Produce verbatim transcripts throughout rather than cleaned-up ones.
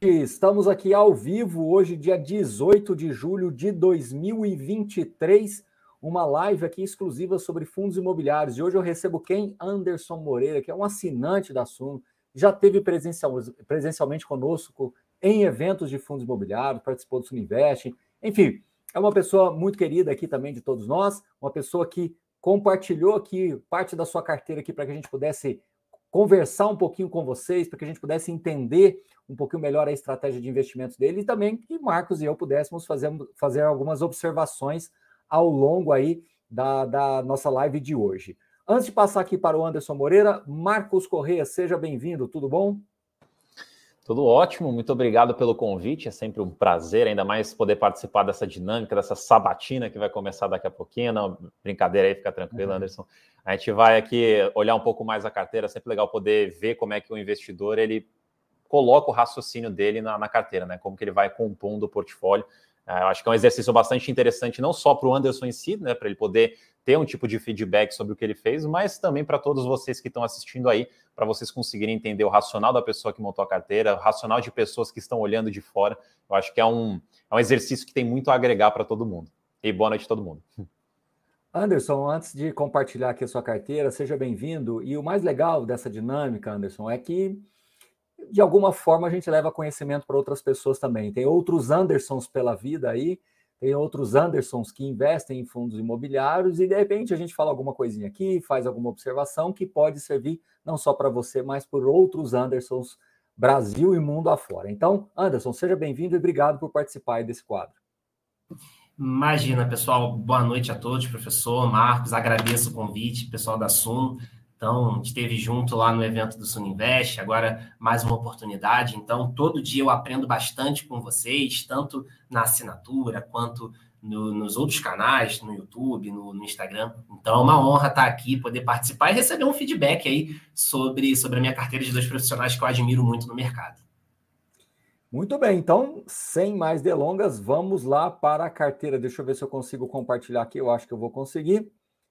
Estamos aqui ao vivo hoje, dia dezoito de julho de dois mil e vinte e três, uma live aqui exclusiva sobre fundos imobiliários. E hoje eu recebo quem? Anderson Moreira, que é um assinante da Suno, já esteve presencial, presencialmente conosco em eventos de fundos imobiliários, participou do Suno Invest, enfim, é uma pessoa muito querida aqui também de todos nós, uma pessoa que compartilhou aqui parte da sua carteira aqui para que a gente pudesse conversar um pouquinho com vocês, para que a gente pudesse entender um pouquinho melhor a estratégia de investimentos dele e também que Marcos e eu pudéssemos fazer, fazer algumas observações ao longo aí da, da nossa live de hoje. Antes de passar aqui para o Anderson Moreira, Marcos Corrêa, seja bem-vindo, tudo bom? Tudo ótimo, muito obrigado pelo convite, é sempre um prazer, ainda mais poder participar dessa dinâmica, dessa sabatina que vai começar daqui a pouquinho. Não, brincadeira aí, fica tranquilo, uhum. Anderson. A gente vai aqui olhar um pouco mais a carteira, é sempre legal poder ver como é que o investidor ele coloca o raciocínio dele na, na carteira, né? Como que ele vai compondo o portfólio. Uh, eu acho que é um exercício bastante interessante, não só para o Anderson em si, né? Para ele poder ter um tipo de feedback sobre o que ele fez, mas também para todos vocês que estão assistindo aí, para vocês conseguirem entender o racional da pessoa que montou a carteira, o racional de pessoas que estão olhando de fora. Eu acho que é um, é um exercício que tem muito a agregar para todo mundo. E boa noite a todo mundo. Anderson, antes de compartilhar aqui a sua carteira, seja bem-vindo. E o mais legal dessa dinâmica, Anderson, é que de alguma forma a gente leva conhecimento para outras pessoas também. Tem outros Andersons pela vida aí, tem outros Andersons que investem em fundos imobiliários e de repente a gente fala alguma coisinha aqui, faz alguma observação que pode servir não só para você, mas por outros Andersons Brasil e mundo afora. Então, Anderson, seja bem-vindo e obrigado por participar aí desse quadro. Imagina, pessoal. Boa noite a todos, professor Marcos. Agradeço o convite, pessoal da Suno. Então, a gente esteve junto lá no evento do Suno Invest, agora mais uma oportunidade. Então, todo dia eu aprendo bastante com vocês, tanto na assinatura quanto no, nos outros canais, no YouTube, no, no Instagram. Então, é uma honra estar aqui, poder participar e receber um feedback aí sobre, sobre a minha carteira de dois profissionais que eu admiro muito no mercado. Muito bem, então, sem mais delongas, vamos lá para a carteira. Deixa eu ver se eu consigo compartilhar aqui, eu acho que eu vou conseguir.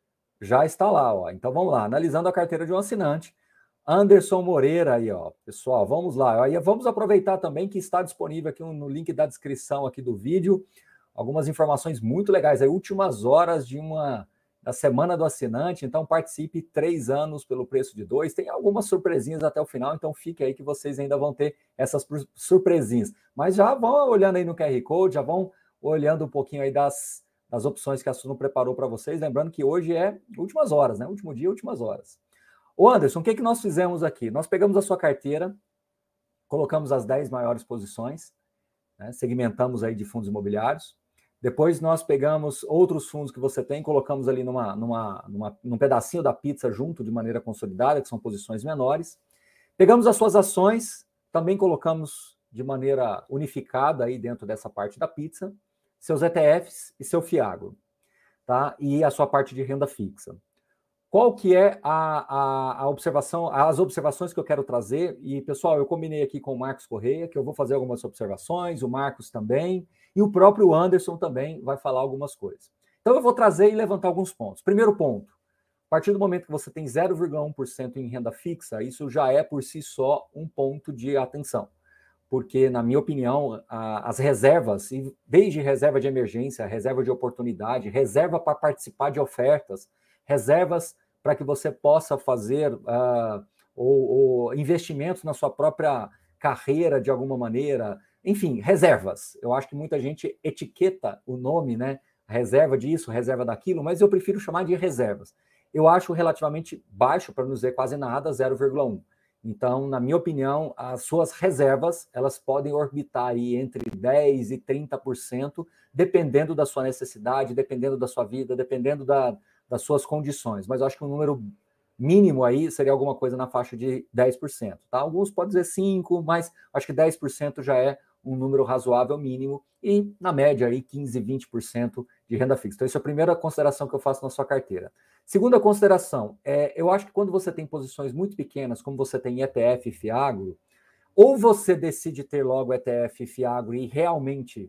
Já está lá, ó. Então vamos lá, analisando a carteira de um assinante. Anderson Moreira aí, ó. Pessoal, vamos lá. Aí vamos aproveitar também que está disponível aqui no link da descrição aqui do vídeo algumas informações muito legais, aí últimas horas de uma da semana do assinante, então participe três anos pelo preço de dois, tem algumas surpresinhas até o final, então fique aí que vocês ainda vão ter essas surpresinhas, mas já vão olhando aí no Q R Code, já vão olhando um pouquinho aí das as opções que a Suno preparou para vocês, lembrando que hoje é últimas horas, né? Último dia, últimas horas. Ô Anderson, o que, que nós fizemos aqui? Nós pegamos a sua carteira, colocamos as dez maiores posições, né? Segmentamos aí de fundos imobiliários, depois nós pegamos outros fundos que você tem, colocamos ali numa, numa, numa, num pedacinho da pizza junto, de maneira consolidada, que são posições menores. Pegamos as suas ações, também colocamos de maneira unificada aí dentro dessa parte da pizza, seus E T Fs e seu Fiagro, tá? E a sua parte de renda fixa. Qual que é a, a, a observação, as observações que eu quero trazer? E, pessoal, eu combinei aqui com o Marcos Corrêa, que eu vou fazer algumas observações, o Marcos também, e o próprio Anderson também vai falar algumas coisas. Então, eu vou trazer e levantar alguns pontos. Primeiro ponto, a partir do momento que você tem zero vírgula um por cento em renda fixa, isso já é, por si só, um ponto de atenção. Porque, na minha opinião, as reservas, desde reserva de emergência, reserva de oportunidade, reserva para participar de ofertas, reservas para que você possa fazer uh, ou, ou investimentos na sua própria carreira de alguma maneira, enfim, reservas. Eu acho que muita gente etiqueta o nome, né? Reserva disso, reserva daquilo, mas eu prefiro chamar de reservas. Eu acho relativamente baixo, para não dizer quase nada, zero vírgula um. Então, na minha opinião, as suas reservas, elas podem orbitar aí entre dez por cento e trinta por cento, dependendo da sua necessidade, dependendo da sua vida, dependendo da, das suas condições. Mas eu acho que um número mínimo aí seria alguma coisa na faixa de dez por cento. Tá? Alguns podem dizer cinco por cento, mas acho que dez por cento já é um número razoável mínimo. E, na média, aí quinze por cento, vinte por cento de renda fixa. Então, essa é a primeira consideração que eu faço na sua carteira. Segunda consideração, é, eu acho que quando você tem posições muito pequenas, como você tem E T F e Fiagro, ou você decide ter logo E T F e Fiagro e realmente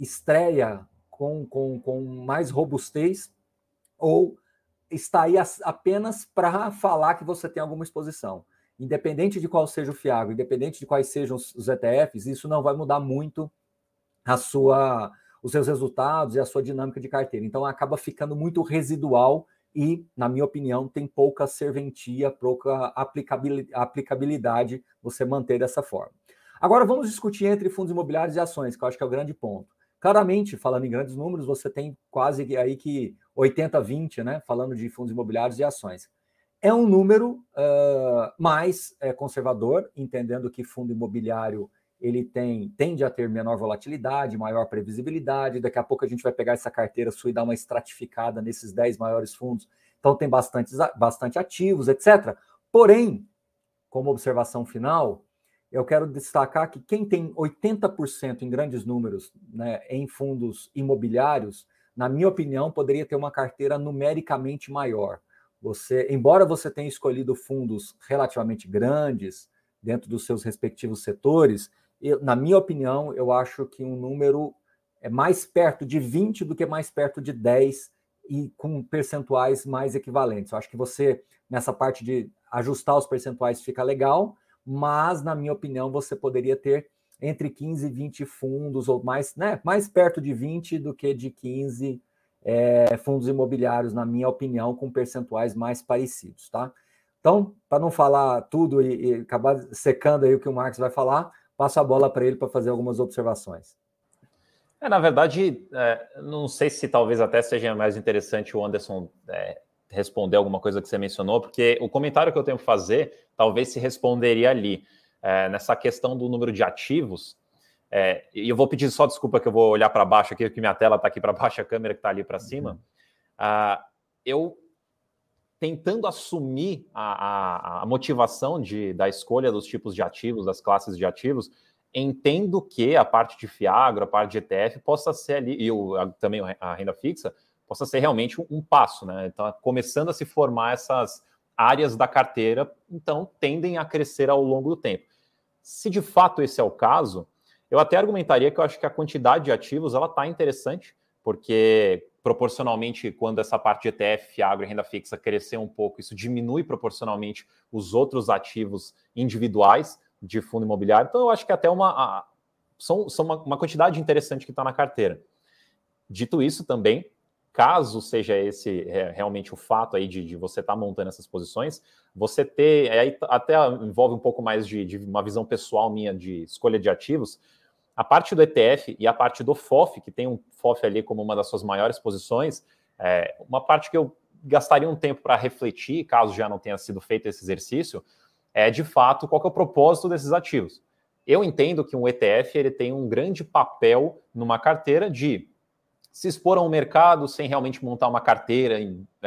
estreia com, com, com mais robustez, ou está aí apenas para falar que você tem alguma exposição. independente de qual seja o Fiagro, independente de quais sejam os, os E T Fs, isso não vai mudar muito a sua, os seus resultados e a sua dinâmica de carteira. Então, acaba ficando muito residual e, na minha opinião, tem pouca serventia, pouca aplicabilidade você manter dessa forma. Agora, vamos discutir entre fundos imobiliários e ações, que eu acho que é o grande ponto. Claramente, falando em grandes números, você tem quase aí que oitenta a vinte, né? Falando de fundos imobiliários e ações. É um número uh, mais é, conservador, entendendo que fundo imobiliário ele tem, tende a ter menor volatilidade, maior previsibilidade. Daqui a pouco a gente vai pegar essa carteira sua e dar uma estratificada nesses dez maiores fundos. Então tem bastante, bastante ativos, etcétera. Porém, como observação final, eu quero destacar que quem tem oitenta por cento em grandes números, né, em fundos imobiliários, na minha opinião, poderia ter uma carteira numericamente maior. Você, embora você tenha escolhido fundos relativamente grandes dentro dos seus respectivos setores, eu, na minha opinião, eu acho que um número é mais perto de vinte do que mais perto de dez e com percentuais mais equivalentes. Eu acho que você, nessa parte de ajustar os percentuais, fica legal, mas, na minha opinião, você poderia ter entre quinze e vinte fundos, ou mais, né, mais perto de vinte do que de quinze é, fundos imobiliários, na minha opinião, com percentuais mais parecidos, tá? Então, para não falar tudo e, e acabar secando aí o que o Marcos vai falar, passo a bola para ele para fazer algumas observações. É, na verdade, é, não sei se talvez até seja mais interessante o Anderson é, responder alguma coisa que você mencionou, porque o comentário que eu tenho que fazer talvez se responderia ali, é, nessa questão do número de ativos, é, e eu vou pedir só desculpa que eu vou olhar para baixo aqui, porque minha tela está aqui para baixo, a câmera que está ali para cima. Uhum. Ah, eu, tentando assumir a, a, a motivação de, da escolha dos tipos de ativos, das classes de ativos, entendo que a parte de Fiagro, a parte de E T F, possa ser ali, e o, a, também a renda fixa, possa ser realmente um, um passo, né? Então, começando a se formar essas áreas da carteira, então, tendem a crescer ao longo do tempo. Se de fato esse é o caso, eu até argumentaria que eu acho que a quantidade de ativos ela está interessante, porque proporcionalmente, quando essa parte de E T F, Fiagro e renda fixa crescer um pouco, isso diminui proporcionalmente os outros ativos individuais de fundo imobiliário. Então, eu acho que até uma, a, são, são uma, uma quantidade interessante que está na carteira. Dito isso também, caso seja esse é, realmente o fato aí de, de você estar tá montando essas posições, você ter, aí até envolve um pouco mais de, de uma visão pessoal minha de escolha de ativos, a parte do E T F e a parte do F O F, que tem um F O F ali como uma das suas maiores posições, é uma parte que eu gastaria um tempo para refletir, caso já não tenha sido feito esse exercício, é de fato qual que é o propósito desses ativos. Eu entendo que um E T F ele tem um grande papel numa carteira de se expor a um mercado sem realmente montar uma carteira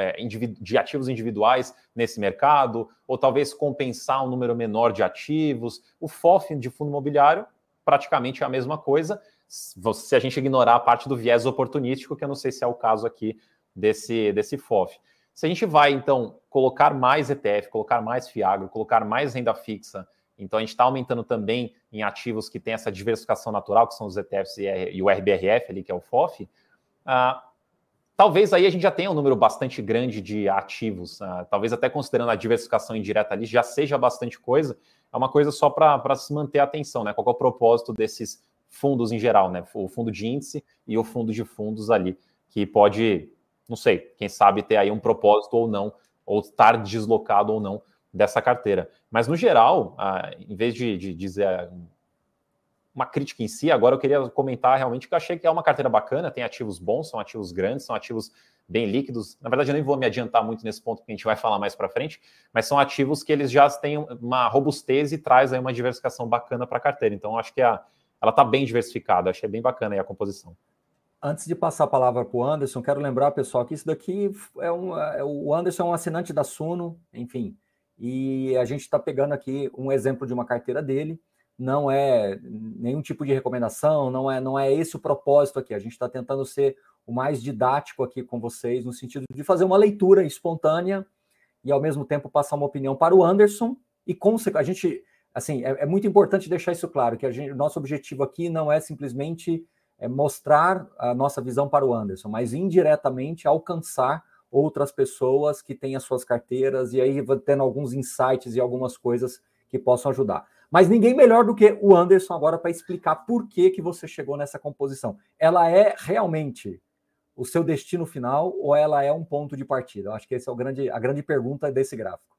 de ativos individuais nesse mercado, ou talvez compensar um número menor de ativos. O F O F de fundo imobiliário praticamente é a mesma coisa, se a gente ignorar a parte do viés oportunístico, que eu não sei se é o caso aqui desse, desse F O F. Se a gente vai, então, colocar mais E T F, colocar mais Fiagro, colocar mais renda fixa, então a gente está aumentando também em ativos que têm essa diversificação natural, que são os E T Fs e o R B R F ali, que é o F O F, uh, talvez aí a gente já tenha um número bastante grande de ativos, uh, talvez até considerando a diversificação indireta ali, já seja bastante coisa, é uma coisa só para se manter a atenção, né? Qual é o propósito desses fundos em geral, né? O fundo de índice e o fundo de fundos ali, que pode, não sei, quem sabe ter aí um propósito ou não, ou estar deslocado ou não dessa carteira. Mas, no geral, ah, em vez de, de dizer uma crítica em si, agora eu queria comentar realmente que eu achei que é uma carteira bacana, tem ativos bons, são ativos grandes, são ativos bem líquidos. Na verdade, eu nem vou me adiantar muito nesse ponto que a gente vai falar mais para frente, mas são ativos que eles já têm uma robustez e traz aí uma diversificação bacana para a carteira. Então, eu acho que a, ela está bem diversificada, achei bem bacana aí a composição. Antes de passar a palavra para o Anderson, quero lembrar, pessoal, que isso daqui é um. É, o Anderson é um assinante da Suno, enfim, e a gente está pegando aqui um exemplo de uma carteira dele. Não é nenhum tipo de recomendação, não é, não é esse o propósito aqui. A gente está tentando ser o mais didático aqui com vocês, no sentido de fazer uma leitura espontânea e, ao mesmo tempo, passar uma opinião para o Anderson. E com a gente, assim, é, é muito importante deixar isso claro, que a gente, o nosso objetivo aqui não é simplesmente é, mostrar a nossa visão para o Anderson, mas indiretamente alcançar outras pessoas que têm as suas carteiras e aí tendo alguns insights e algumas coisas que possam ajudar. Mas ninguém melhor do que o Anderson agora para explicar por que, que você chegou nessa composição. Ela é realmente o seu destino final ou ela é um ponto de partida? Eu acho que essa é o grande, a grande pergunta desse gráfico.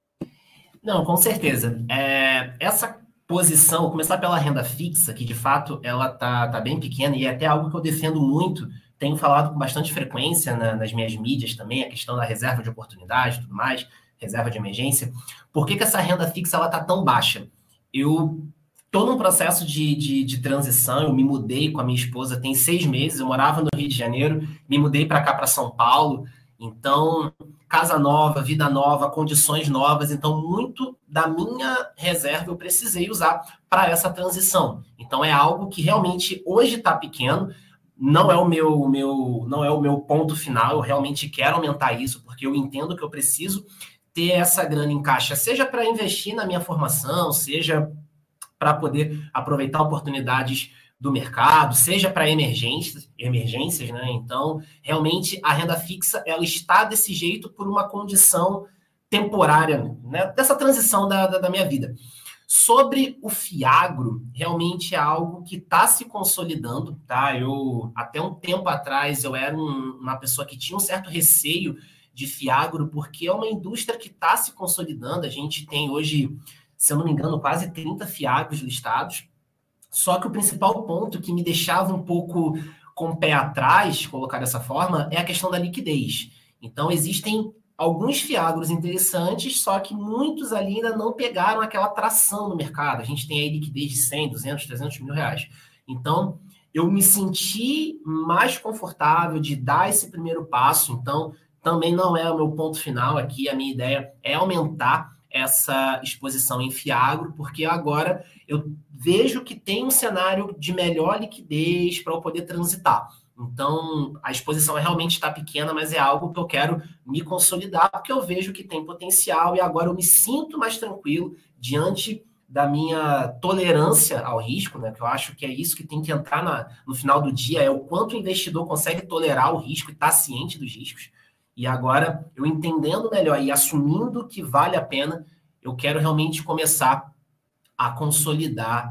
Não, com certeza. É, essa posição, vou começar pela renda fixa, que de fato ela tá, tá bem pequena e é até algo que eu defendo muito, tenho falado com bastante frequência na, nas minhas mídias também, a questão da reserva de oportunidade e tudo mais, reserva de emergência. Por que, que essa renda fixa ela tá tão baixa? Eu estou num processo de, de, de transição, eu me mudei com a minha esposa tem seis meses, eu morava no Rio de Janeiro, me mudei para cá, para São Paulo, então, casa nova, vida nova, condições novas, então muito da minha reserva eu precisei usar para essa transição. Então, é algo que realmente hoje está pequeno, não é o meu, meu, não é o meu ponto final, eu realmente quero aumentar isso, porque eu entendo que eu preciso ter essa grana em caixa, seja para investir na minha formação, seja para poder aproveitar oportunidades do mercado, seja para emergências, emergências, né? Então, realmente, a renda fixa, ela está desse jeito por uma condição temporária, né? Dessa transição da, da, da minha vida. Sobre o Fiagro, realmente é algo que está se consolidando, tá? Eu, até um tempo atrás, eu era um, uma pessoa que tinha um certo receio de Fiagro, porque é uma indústria que está se consolidando. A gente tem hoje, se eu não me engano, quase trinta Fiagros listados. Só que o principal ponto que me deixava um pouco com o pé atrás, colocar dessa forma, é a questão da liquidez. Então, existem alguns Fiagros interessantes, só que muitos ali ainda não pegaram aquela tração no mercado. A gente tem aí liquidez de cem, duzentos, trezentos mil reais. Então, eu me senti mais confortável de dar esse primeiro passo. Então, também não é o meu ponto final aqui. A minha ideia é aumentar essa exposição em Fiagro, porque agora eu vejo que tem um cenário de melhor liquidez para eu poder transitar. Então, a exposição realmente está pequena, mas é algo que eu quero me consolidar, porque eu vejo que tem potencial e agora eu me sinto mais tranquilo diante da minha tolerância ao risco, né? Que eu acho que é isso que tem que entrar na, no final do dia, é o quanto o investidor consegue tolerar o risco e estar ciente dos riscos. E agora, eu entendendo melhor e assumindo que vale a pena, eu quero realmente começar a consolidar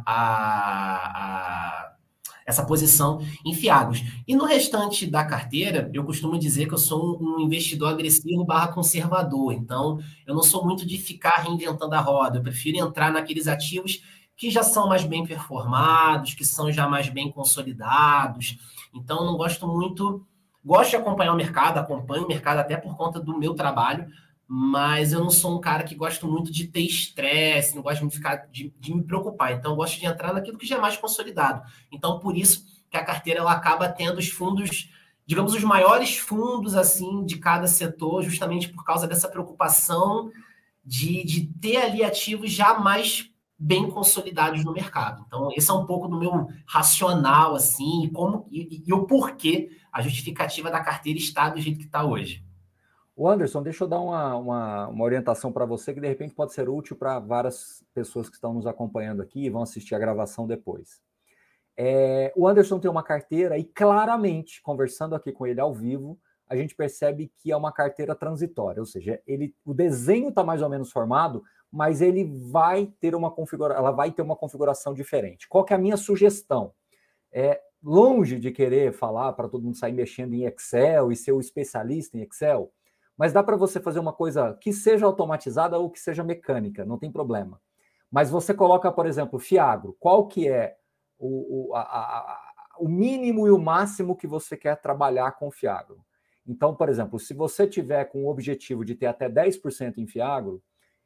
a, a, essa posição em Fiagros. E no restante da carteira, eu costumo dizer que eu sou um, um investidor agressivo barra conservador. Então, eu não sou muito de ficar reinventando a roda. Eu prefiro entrar naqueles ativos que já são mais bem performados, que são já mais bem consolidados. Então, eu não gosto muito... Gosto de acompanhar o mercado, acompanho o mercado até por conta do meu trabalho, mas eu não sou um cara que gosto muito de ter estresse, não gosto de, ficar, de, de me preocupar. Então, eu gosto de entrar naquilo que já é mais consolidado. Então, por isso que a carteira ela acaba tendo os fundos, digamos, os maiores fundos assim de cada setor, justamente por causa dessa preocupação de, de ter ali ativos já mais bem consolidados no mercado. Então, esse é um pouco do meu racional, assim, e, como, e, e o porquê a justificativa da carteira está do jeito que está hoje. O Anderson, deixa eu dar uma, uma, uma orientação para você que de repente pode ser útil para várias pessoas que estão nos acompanhando aqui e vão assistir a gravação depois. É, o Anderson tem uma carteira e claramente, conversando aqui com ele ao vivo, a gente percebe que é uma carteira transitória, ou seja, ele, o desenho está mais ou menos formado, mas ele vai ter uma configuração, ela vai ter uma configuração diferente. Qual que é a minha sugestão? É, longe de querer falar para todo mundo sair mexendo em Excel e ser o especialista em Excel, mas dá para você fazer uma coisa que seja automatizada ou que seja mecânica, não tem problema. Mas você coloca, por exemplo, Fiagro, qual que é o, o, a, a, o mínimo e o máximo que você quer trabalhar com Fiagro? Então, por exemplo, se você tiver com o objetivo de ter até dez por cento em Fiagro,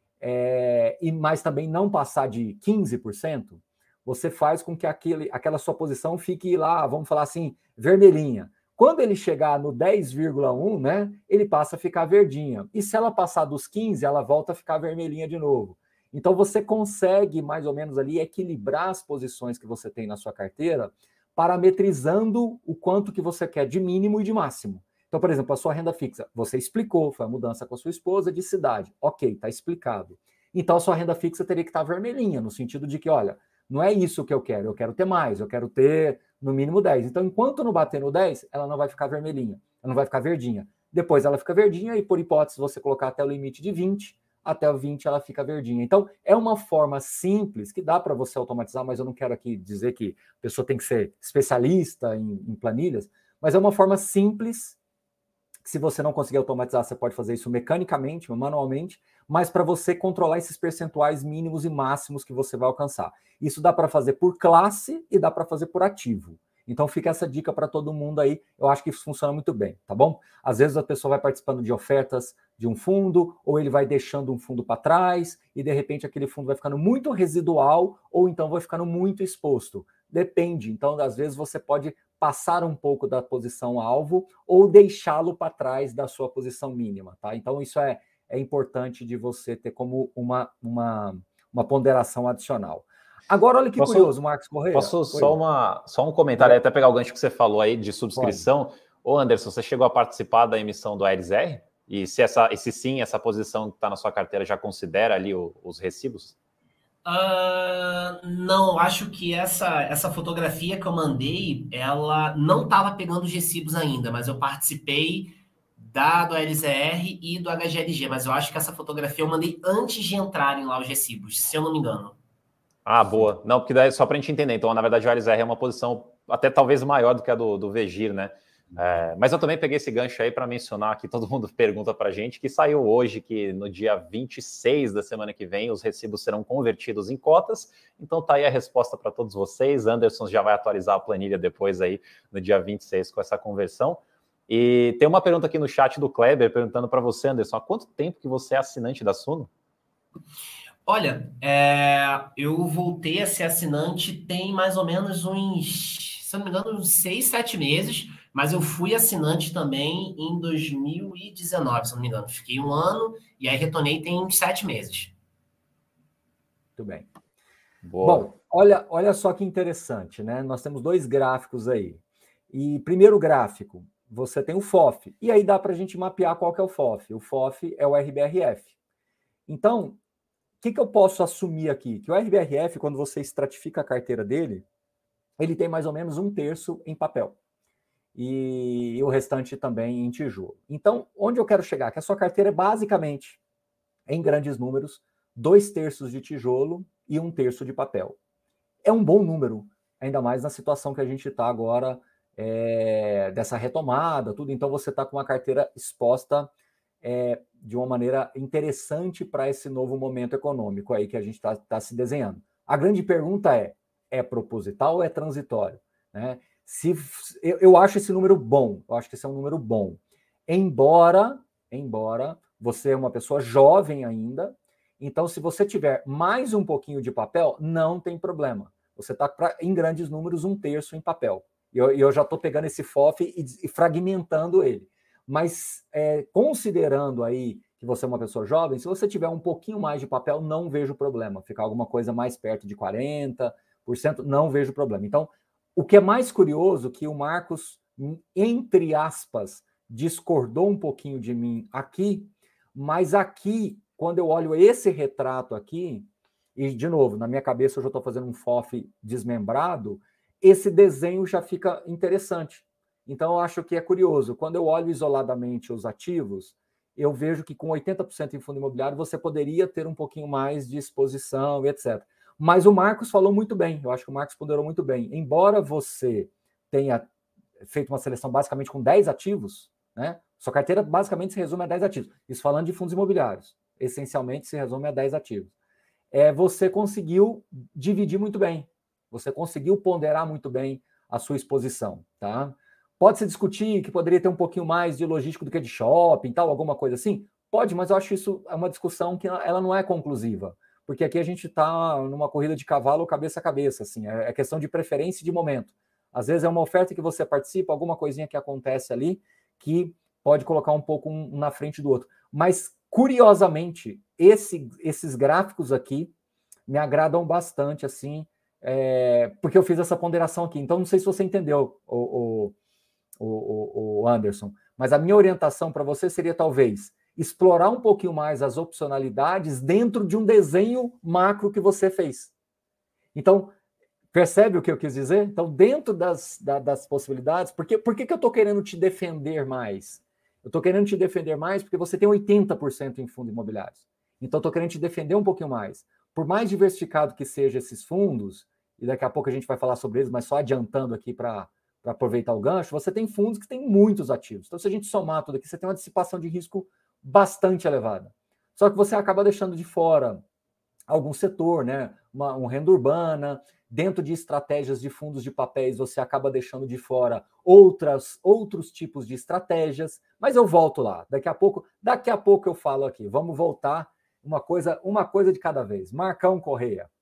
é, e mas também não passar de quinze por cento, você faz com que aquele, aquela sua posição fique lá, vamos falar assim, vermelhinha. Quando ele chegar no dez vírgula um, né, ele passa a ficar verdinha. E se ela passar dos quinze, ela volta a ficar vermelhinha de novo. Então, você consegue, mais ou menos ali, equilibrar as posições que você tem na sua carteira, parametrizando o quanto que você quer de mínimo e de máximo. Então, por exemplo, a sua renda fixa, você explicou, foi a mudança com a sua esposa de cidade. Ok, está explicado. Então, a sua renda fixa teria que estar vermelhinha, no sentido de que, olha, não é isso que eu quero, eu quero ter mais, eu quero ter no mínimo dez. Então, enquanto não bater no dez, ela não vai ficar vermelhinha, ela não vai ficar verdinha. depois ela fica verdinha e, por hipótese, você colocar até o limite de vinte, até o vinte ela fica verdinha. Então, é uma forma simples que dá para você automatizar, mas eu não quero aqui dizer que a pessoa tem que ser especialista em, em planilhas, mas é uma forma simples, que se você não conseguir automatizar, você pode fazer isso mecanicamente, manualmente, mas para você controlar esses percentuais mínimos e máximos que você vai alcançar. Isso dá para fazer por classe e dá para fazer por ativo. Então fica essa dica para todo mundo aí, eu acho que isso funciona muito bem, tá bom? Às vezes a pessoa vai participando de ofertas de um fundo, ou ele vai deixando um fundo para trás, e de repente aquele fundo vai ficando muito residual, ou então vai ficando muito exposto. Depende, então às vezes você pode passar um pouco da posição alvo, ou deixá-lo para trás da sua posição mínima, tá? Então isso é, é importante de você ter como uma, uma, uma ponderação adicional. Agora, olha que posso, curioso, Marcos Correia. Posso só, uma, só um comentário, até pegar o gancho que você falou aí de subscrição. Pode. Ô, Anderson, você chegou a participar da emissão do Aeris R? E se, essa, e se sim, essa posição que está na sua carteira já considera ali o, os recibos? Uh, não, acho que essa, essa fotografia que eu mandei, ela não estava pegando os recibos ainda, mas eu participei da do L Z R e do H G L G, mas eu acho que essa fotografia eu mandei antes de entrarem lá os recibos, se eu não me engano. Ah, boa. Não, porque daí só para a gente entender. Então, na verdade, o Aeris R é uma posição até talvez maior do que a do, do Vegir, né? É, mas eu também peguei esse gancho aí para mencionar que todo mundo pergunta para a gente que saiu hoje que no dia vinte e seis da semana que vem os recibos serão convertidos em cotas. Então tá aí a resposta para todos vocês. Anderson já vai atualizar a planilha depois aí no dia vinte e seis com essa conversão. E tem uma pergunta aqui no chat do Kleber perguntando para você, Anderson, há quanto tempo que você é assinante da Suno? Olha, é, eu voltei a ser assinante tem mais ou menos uns, se não me engano, uns seis, sete meses, mas eu fui assinante também em dois mil e dezenove, se não me engano. Fiquei um ano e aí retornei tem uns sete meses. Muito bem. Boa. Bom, olha, olha só que interessante, né? Nós temos dois gráficos aí. E primeiro gráfico, você tem o F O F, e aí dá para a gente mapear qual que é o F O F. O F O F é o R B R F. Então, o que, que eu posso assumir aqui? Que o R B R F, quando você estratifica a carteira dele, ele tem mais ou menos um terço em papel. E, e o restante também em tijolo. Então, onde eu quero chegar? Que a sua carteira é basicamente, em grandes números, dois terços de tijolo e um terço de papel. É um bom número, ainda mais na situação que a gente está agora, é, dessa retomada, tudo. Então, você está com uma carteira exposta É, de uma maneira interessante para esse novo momento econômico aí que a gente está tá se desenhando. A grande pergunta é, é proposital ou é transitório? Né? Se, eu, eu acho esse número bom, eu acho que esse é um número bom. Embora, embora você é uma pessoa jovem ainda, então se você tiver mais um pouquinho de papel, não tem problema. Você está em grandes números um terço em papel. E eu, eu já estou pegando esse F O F e, e fragmentando ele. Mas é, considerando aí que você é uma pessoa jovem, se você tiver um pouquinho mais de papel, não vejo problema. Ficar alguma coisa mais perto de quarenta por cento, não vejo problema. Então, o que é mais curioso que o Marcos, entre aspas, discordou um pouquinho de mim aqui, mas aqui, quando eu olho esse retrato aqui, e de novo, na minha cabeça eu já estou fazendo um F O F desmembrado, esse desenho já fica interessante. Então, eu acho que é curioso. Quando eu olho isoladamente os ativos, eu vejo que com oitenta por cento em fundo imobiliário, você poderia ter um pouquinho mais de exposição, etcétera. Mas o Marcos falou muito bem. Eu acho que o Marcos ponderou muito bem. Embora você tenha feito uma seleção basicamente com dez ativos, né? Sua carteira basicamente se resume a dez ativos. Isso falando de fundos imobiliários. Essencialmente se resume a dez ativos. É, você conseguiu dividir muito bem. Você conseguiu ponderar muito bem a sua exposição, tá? Pode-se discutir que poderia ter um pouquinho mais de logístico do que de shopping, tal, alguma coisa assim? Pode, mas eu acho isso é uma discussão que ela não é conclusiva. Porque aqui a gente está numa corrida de cavalo cabeça a cabeça, assim, é questão de preferência e de momento. Às vezes é uma oferta que você participa, alguma coisinha que acontece ali, que pode colocar um pouco um na frente do outro. Mas, curiosamente, esse, esses gráficos aqui me agradam bastante, assim, é, porque eu fiz essa ponderação aqui. Então, não sei se você entendeu, o, o O, o Anderson, mas a minha orientação para você seria talvez explorar um pouquinho mais as opcionalidades dentro de um desenho macro que você fez. Então, percebe o que eu quis dizer? Então, dentro das, da, das possibilidades, porque, por que, que eu estou querendo te defender mais? Eu estou querendo te defender mais porque você tem oitenta por cento em fundos imobiliários. Então, estou querendo te defender um pouquinho mais. Por mais diversificado que sejam esses fundos, e daqui a pouco a gente vai falar sobre eles, mas só adiantando aqui para aproveitar o gancho, você tem fundos que têm muitos ativos. Então, se a gente somar tudo aqui, você tem uma dissipação de risco bastante elevada. Só que você acaba deixando de fora algum setor, né? Uma, uma renda urbana. Dentro de estratégias de fundos de papéis, você acaba deixando de fora outras, outros tipos de estratégias. Mas eu volto lá. Daqui a pouco, daqui a pouco eu falo aqui. Vamos voltar uma coisa, uma coisa de cada vez. Marcão Correia.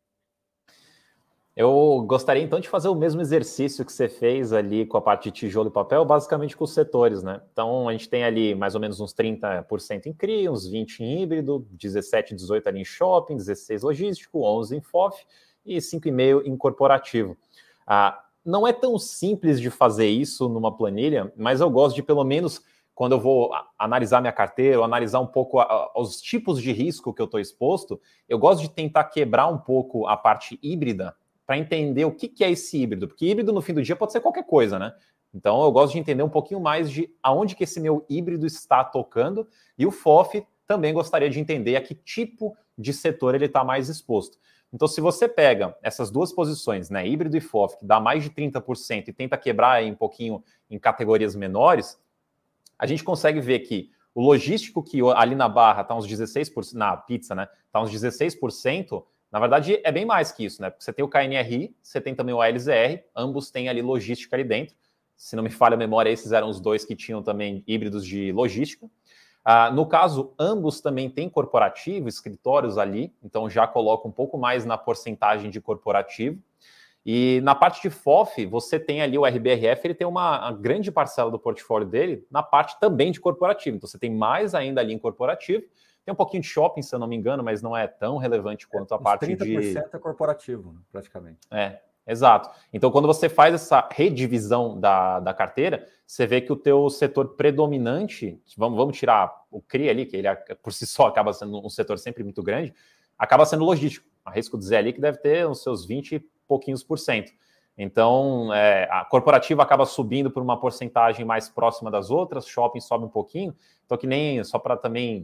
Eu gostaria, então, de fazer o mesmo exercício que você fez ali com a parte de tijolo e papel, basicamente com os setores, né? Então, a gente tem ali mais ou menos uns trinta por cento em C R I, uns vinte por cento em híbrido, dezessete, dezoito por cento ali em shopping, dezesseis por cento logístico, onze por cento em F O F e cinco vírgula cinco por cento em corporativo. Ah, não é tão simples de fazer isso numa planilha, mas eu gosto de, pelo menos, quando eu vou analisar minha carteira, ou analisar um pouco a, a, os tipos de risco que eu estou exposto, eu gosto de tentar quebrar um pouco a parte híbrida, para entender o que, que é esse híbrido, porque híbrido no fim do dia pode ser qualquer coisa, né? Então eu gosto de entender um pouquinho mais de aonde que esse meu híbrido está tocando, e o F O F também gostaria de entender a que tipo de setor ele está mais exposto. Então, se você pega essas duas posições, né, híbrido e F O F, que dá mais de trinta por cento e tenta quebrar aí um pouquinho em categorias menores, a gente consegue ver que o logístico, que ali na barra está uns dezesseis por cento, na pizza, né, está uns dezesseis por cento. Na verdade, é bem mais que isso, né? Porque você tem o K N R I, você tem também o A L Z R, ambos têm ali logística ali dentro. Se não me falha a memória, esses eram os dois que tinham também híbridos de logística. Ah, no caso, ambos também têm corporativo, escritórios ali, então já coloca um pouco mais na porcentagem de corporativo. E na parte de F O F, você tem ali o R B R F, ele tem uma, uma grande parcela do portfólio dele na parte também de corporativo. Então você tem mais ainda ali em corporativo. Tem um pouquinho de shopping, se eu não me engano, mas não é tão relevante quanto a Os parte trinta por cento de... é corporativo, praticamente. É, exato. Então, quando você faz essa redivisão da, da carteira, você vê que o teu setor predominante, vamos, vamos tirar o C R I ali, que ele por si só acaba sendo um setor sempre muito grande, acaba sendo logístico. Arrisco dizer ali que deve ter os seus vinte e pouquinhos por cento. Então, é, a corporativa acaba subindo por uma porcentagem mais próxima das outras, shopping sobe um pouquinho. Então, que nem, só para também...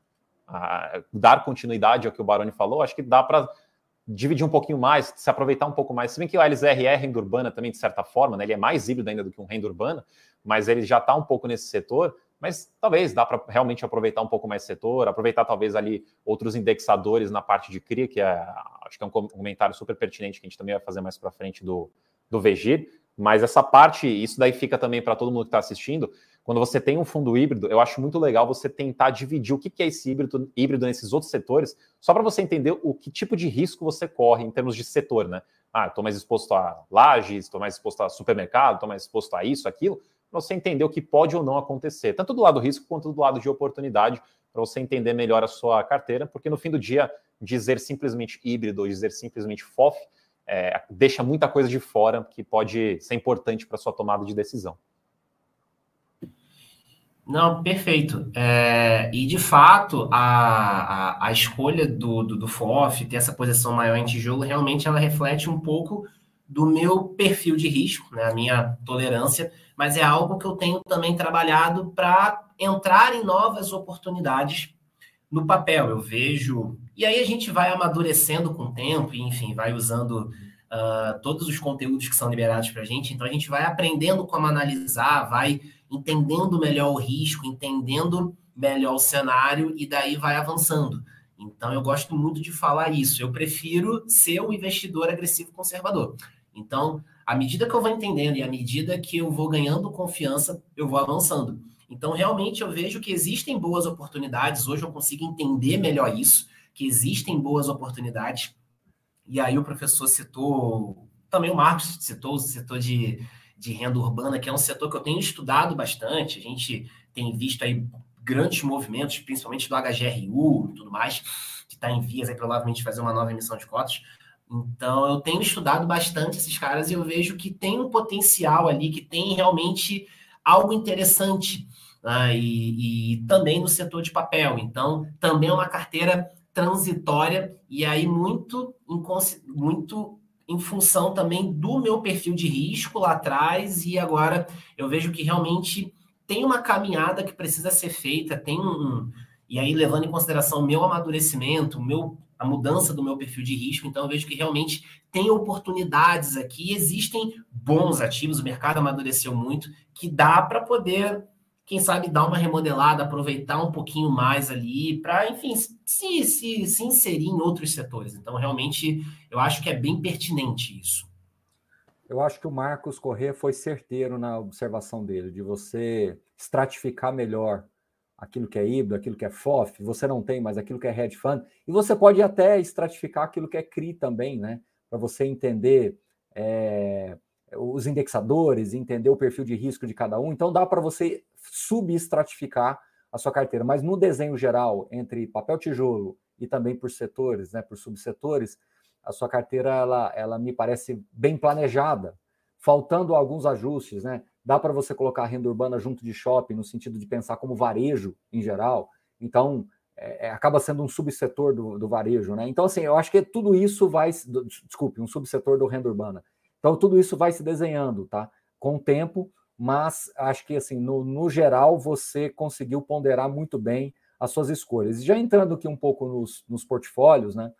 A dar continuidade ao que o Baroni falou, acho que dá para dividir um pouquinho mais, se aproveitar um pouco mais. Se bem que o A L Z R é renda urbana também, de certa forma, né? Ele é mais híbrido ainda do que um renda urbana, mas ele já está um pouco nesse setor, mas talvez dá para realmente aproveitar um pouco mais esse setor, aproveitar talvez ali outros indexadores na parte de C R I, que é, acho que é um comentário super pertinente que a gente também vai fazer mais para frente do, do Vegir, mas essa parte, isso daí fica também para todo mundo que está assistindo. Quando você tem um fundo híbrido, eu acho muito legal você tentar dividir o que é esse híbrido, híbrido nesses outros setores, só para você entender o que tipo de risco você corre em termos de setor, né? Ah, estou mais exposto a lajes, estou mais exposto a supermercado, estou mais exposto a isso, aquilo, para você entender o que pode ou não acontecer, tanto do lado do risco quanto do lado de oportunidade, para você entender melhor a sua carteira, porque no fim do dia, dizer simplesmente híbrido ou dizer simplesmente F O F, é, deixa muita coisa de fora que pode ser importante para a sua tomada de decisão. Não, perfeito. É, e, de fato, a, a, a escolha do, do, do F O F, ter essa posição maior em tijolo, realmente ela reflete um pouco do meu perfil de risco, né, a minha tolerância, mas é algo que eu tenho também trabalhado para entrar em novas oportunidades no papel. Eu vejo... E aí a gente vai amadurecendo com o tempo, e, enfim, vai usando uh, todos os conteúdos que são liberados para a gente, então a gente vai aprendendo como analisar, vai... entendendo melhor o risco, entendendo melhor o cenário e daí vai avançando. Então, eu gosto muito de falar isso. Eu prefiro ser um investidor agressivo conservador. Então, à medida que eu vou entendendo e à medida que eu vou ganhando confiança, eu vou avançando. Então, realmente, eu vejo que existem boas oportunidades. Hoje eu consigo entender melhor isso, que existem boas oportunidades. E aí o professor citou, também o Marcos citou o setor de... de renda urbana, que é um setor que eu tenho estudado bastante. A gente tem visto aí grandes movimentos, principalmente do H G R U e tudo mais, que está em vias aí provavelmente fazer uma nova emissão de cotas. Então, eu tenho estudado bastante esses caras e eu vejo que tem um potencial ali, que tem realmente algo interessante, né? e, e também no setor de papel. Então, também é uma carteira transitória e aí muito, muito em função também do meu perfil de risco lá atrás, e agora eu vejo que realmente tem uma caminhada que precisa ser feita, tem um... E aí, levando em consideração o meu amadurecimento, o meu, a mudança do meu perfil de risco, então eu vejo que realmente tem oportunidades aqui, existem bons ativos, o mercado amadureceu muito, que dá para poder, quem sabe, dar uma remodelada, aproveitar um pouquinho mais ali, para, enfim, se, se, se inserir em outros setores. Então, realmente, eu acho que é bem pertinente isso. Eu acho que o Marcos Corrêa foi certeiro na observação dele, de você estratificar melhor aquilo que é híbrido, aquilo que é F O F, você não tem, mas aquilo que é hedge fund, e você pode até estratificar aquilo que é C R I também, né? Para você entender é, os indexadores, entender o perfil de risco de cada um. Então dá para você subestratificar a sua carteira, mas no desenho geral, entre papel tijolo e também por setores, né, por subsetores, a sua carteira ela, ela me parece bem planejada, faltando alguns ajustes, né? Dá para você colocar a renda urbana junto de shopping, no sentido de pensar como varejo em geral. Então, é, acaba sendo um subsetor do, do varejo, né? Então, assim, eu acho que tudo isso vai... Do, desculpe, um subsetor do renda urbana. Então, tudo isso vai se desenhando, tá? Com o tempo, mas acho que, assim, no, no geral, você conseguiu ponderar muito bem as suas escolhas. E já entrando aqui um pouco nos, nos portfólios, né?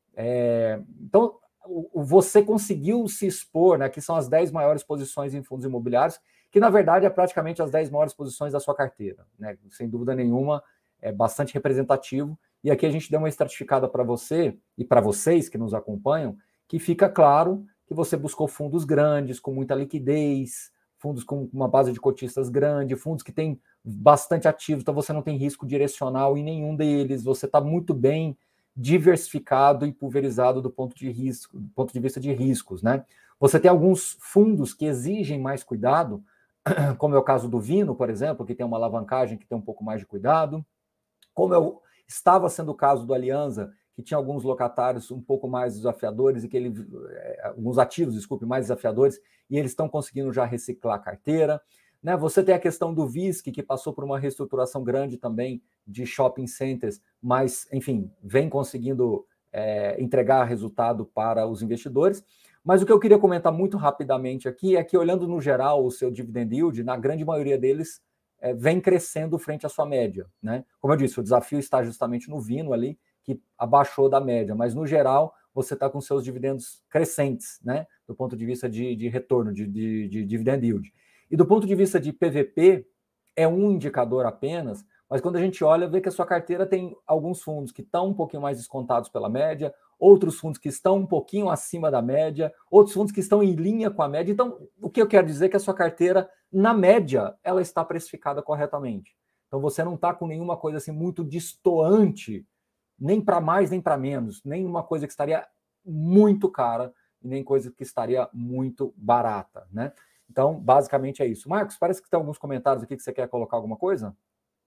É, então, o, você conseguiu se expor, né? Que são as dez maiores posições em fundos imobiliários, que na verdade é praticamente as dez maiores posições da sua carteira, né? Sem dúvida nenhuma, é bastante representativo. E aqui a gente deu uma estratificada para você e para vocês que nos acompanham, que fica claro que você buscou fundos grandes, com muita liquidez, fundos com uma base de cotistas grande, fundos que têm bastante ativos, então você não tem risco direcional em nenhum deles, você está muito bem diversificado e pulverizado do ponto de risco, do ponto de vista de riscos, né? Você tem alguns fundos que exigem mais cuidado, como é o caso do Vino, por exemplo, que tem uma alavancagem que tem um pouco mais de cuidado, como eu, estava sendo o caso do Alianza, que tinha alguns locatários um pouco mais desafiadores, e que ele, alguns ativos, desculpe, mais desafiadores, e eles estão conseguindo já reciclar a carteira, né? Você tem a questão do Visc, que passou por uma reestruturação grande também de shopping centers, mas, enfim, vem conseguindo é, entregar resultado para os investidores. Mas o que eu queria comentar muito rapidamente aqui é que, olhando no geral o seu dividend yield, na grande maioria deles, é, vem crescendo frente à sua média, né? Como eu disse, o desafio está justamente no Vino ali, que abaixou da média, mas no geral você está com seus dividendos crescentes, né? Do ponto de vista de, de retorno, de, de, de dividend yield. E do ponto de vista de P V P, é um indicador apenas, mas quando a gente olha, vê que a sua carteira tem alguns fundos que estão um pouquinho mais descontados pela média, outros fundos que estão um pouquinho acima da média, outros fundos que estão em linha com a média. Então, o que eu quero dizer é que a sua carteira, na média, ela está precificada corretamente. Então, você não está com nenhuma coisa assim muito destoante, nem para mais, nem para menos, nem uma coisa que estaria muito cara, nem coisa que estaria muito barata, né? Então, basicamente é isso. Marcos, parece que tem alguns comentários aqui que você quer colocar alguma coisa?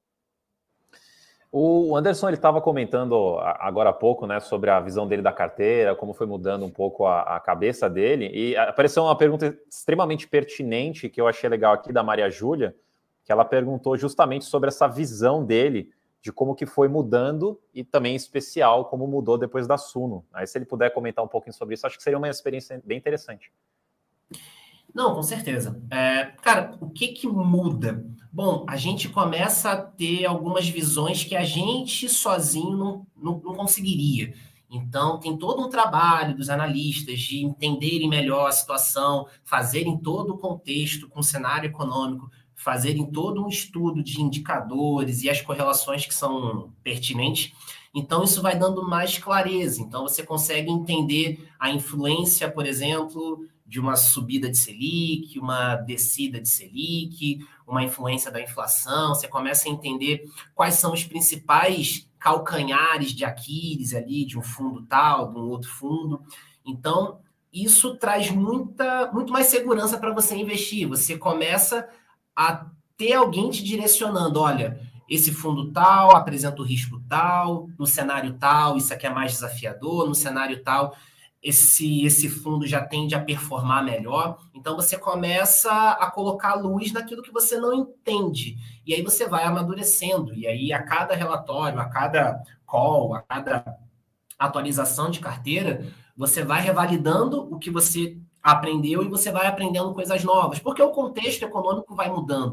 O Anderson, ele estava comentando agora há pouco, né, sobre a visão dele da carteira, como foi mudando um pouco a, a cabeça dele, e apareceu uma pergunta extremamente pertinente que eu achei legal aqui da Maria Júlia, que ela perguntou justamente sobre essa visão dele, de como que foi mudando, e também em especial como mudou depois da Suno. Aí se ele puder comentar um pouquinho sobre isso, acho que seria uma experiência bem interessante. Não, com certeza. É, cara, o que que muda? Bom, a gente começa a ter algumas visões que a gente sozinho não, não, não conseguiria. Então, tem todo um trabalho dos analistas de entenderem melhor a situação, fazerem todo o contexto com o cenário econômico, fazerem todo um estudo de indicadores e as correlações que são pertinentes. Então, isso vai dando mais clareza. Então, você consegue entender a influência, por exemplo, de uma subida de Selic, uma descida de Selic, uma influência da inflação. Você começa a entender quais são os principais calcanhares de Aquiles ali, de um fundo tal, de um outro fundo. Então, isso traz muita, muito mais segurança para você investir. Você começa a ter alguém te direcionando. Olha, esse fundo tal apresenta o risco tal, no cenário tal, isso aqui é mais desafiador, no cenário tal, esse, esse fundo já tende a performar melhor. Então, você começa a colocar luz naquilo que você não entende. E aí você vai amadurecendo. E aí, a cada relatório, a cada call, a cada atualização de carteira, você vai revalidando o que você aprendeu e você vai aprendendo coisas novas. Porque o contexto econômico vai mudando.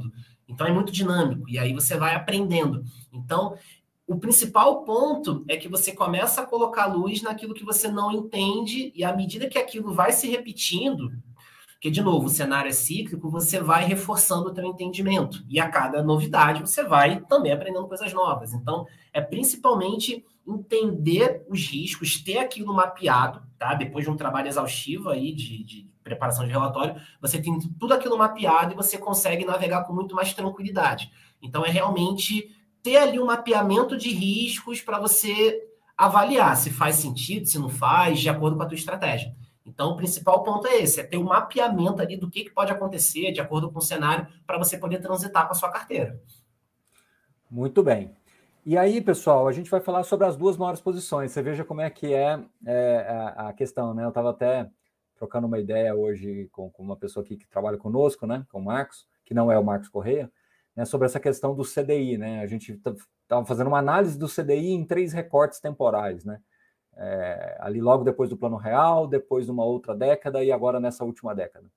Então é muito dinâmico, e aí você vai aprendendo. Então, o principal ponto é que você começa a colocar luz naquilo que você não entende, e à medida que aquilo vai se repetindo, porque, de novo, o cenário é cíclico, você vai reforçando o teu entendimento. E a cada novidade, você vai também aprendendo coisas novas. Então, é principalmente entender os riscos, ter aquilo mapeado, tá? Depois de um trabalho exaustivo aí de, de preparação de relatório, você tem tudo aquilo mapeado e você consegue navegar com muito mais tranquilidade. Então, é realmente ter ali um mapeamento de riscos para você avaliar se faz sentido, se não faz, de acordo com a tua estratégia. Então, o principal ponto é esse, é ter um mapeamento ali do que, que pode acontecer de acordo com o cenário para você poder transitar com a sua carteira. Muito bem. E aí, pessoal, a gente vai falar sobre as duas maiores posições. Você veja como é que é, é a, a questão, né? Eu estava até trocando uma ideia hoje com, com uma pessoa aqui que trabalha conosco, né? Com o Marcos, que não é o Marcos Correia, né? Sobre essa questão do C D I, né? A gente estava fazendo uma análise do C D I em três recortes temporais, né? É, ali logo depois do Plano Real, depois de uma outra década e agora nessa última década.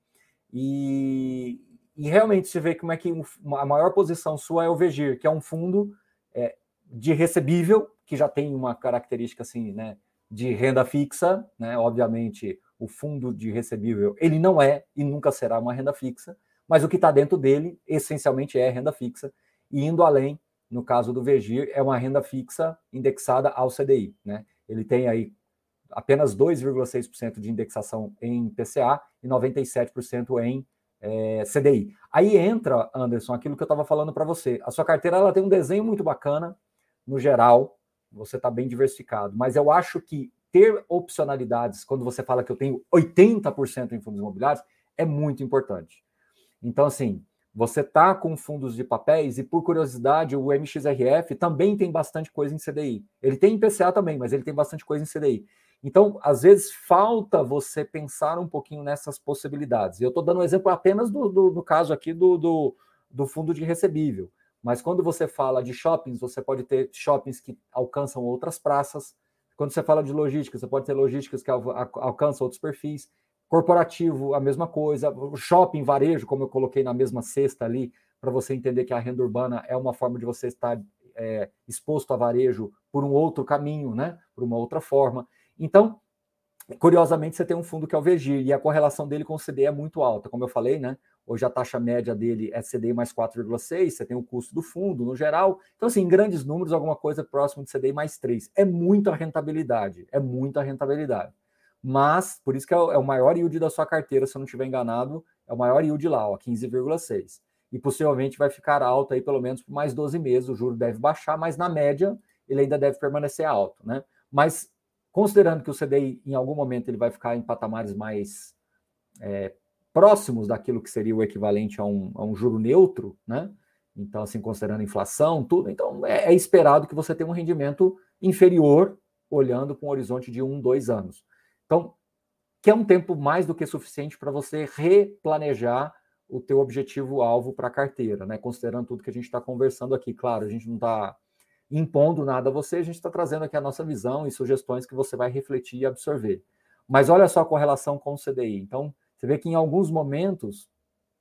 E, e realmente se vê como é que a maior posição sua é o VEGIR, que é um fundo é, de recebível, que já tem uma característica assim, né, de renda fixa, né? Obviamente o fundo de recebível ele não é e nunca será uma renda fixa, mas o que está dentro dele essencialmente é renda fixa, e indo além, no caso do VEGIR, é uma renda fixa indexada ao C D I, né? Ele tem aí apenas dois vírgula seis por cento de indexação em I P C A e noventa e sete por cento em é, C D I. Aí entra, Anderson, aquilo que eu estava falando para você. A sua carteira ela tem um desenho muito bacana, no geral, você está bem diversificado, mas eu acho que ter opcionalidades, quando você fala que eu tenho oitenta por cento em fundos imobiliários, é muito importante. Então, assim, você está com fundos de papéis e, por curiosidade, o M X R F também tem bastante coisa em C D I. Ele tem em P C A também, mas ele tem bastante coisa em C D I. Então, às vezes, falta você pensar um pouquinho nessas possibilidades. E eu estou dando um exemplo apenas do, do, do caso aqui do, do, do fundo de recebível. Mas quando você fala de shoppings, você pode ter shoppings que alcançam outras praças. Quando você fala de logística, você pode ter logísticas que al- al- alcançam outros perfis. Corporativo, a mesma coisa. Shopping, varejo, como eu coloquei na mesma cesta ali, para você entender que a renda urbana é uma forma de você estar é, exposto a varejo por um outro caminho, né? Por uma outra forma. Então, curiosamente, você tem um fundo que é o VEGIR, e a correlação dele com o C D I é muito alta. Como eu falei, né? Hoje a taxa média dele é C D I mais quatro vírgula seis, você tem o custo do fundo no geral. Então, assim, em grandes números, alguma coisa próximo de C D I mais três. É muita rentabilidade, é muita rentabilidade. Mas, por isso que é o maior yield da sua carteira, se eu não estiver enganado, é o maior yield lá, ó, quinze vírgula seis. E possivelmente vai ficar alto aí pelo menos por mais doze meses, o juro deve baixar, mas na média ele ainda deve permanecer alto, né? Mas, considerando que o C D I, em algum momento, ele vai ficar em patamares mais é, próximos daquilo que seria o equivalente a um, a um juro neutro, né? Então, assim, considerando inflação, tudo, então é, é esperado que você tenha um rendimento inferior, olhando com um horizonte de um, dois anos. Então, que é um tempo mais do que suficiente para você replanejar o teu objetivo-alvo para a carteira, né? Considerando tudo que a gente está conversando aqui. Claro, a gente não está impondo nada a você, a gente está trazendo aqui a nossa visão e sugestões que você vai refletir e absorver. Mas olha só a correlação com o C D I. Então, você vê que em alguns momentos,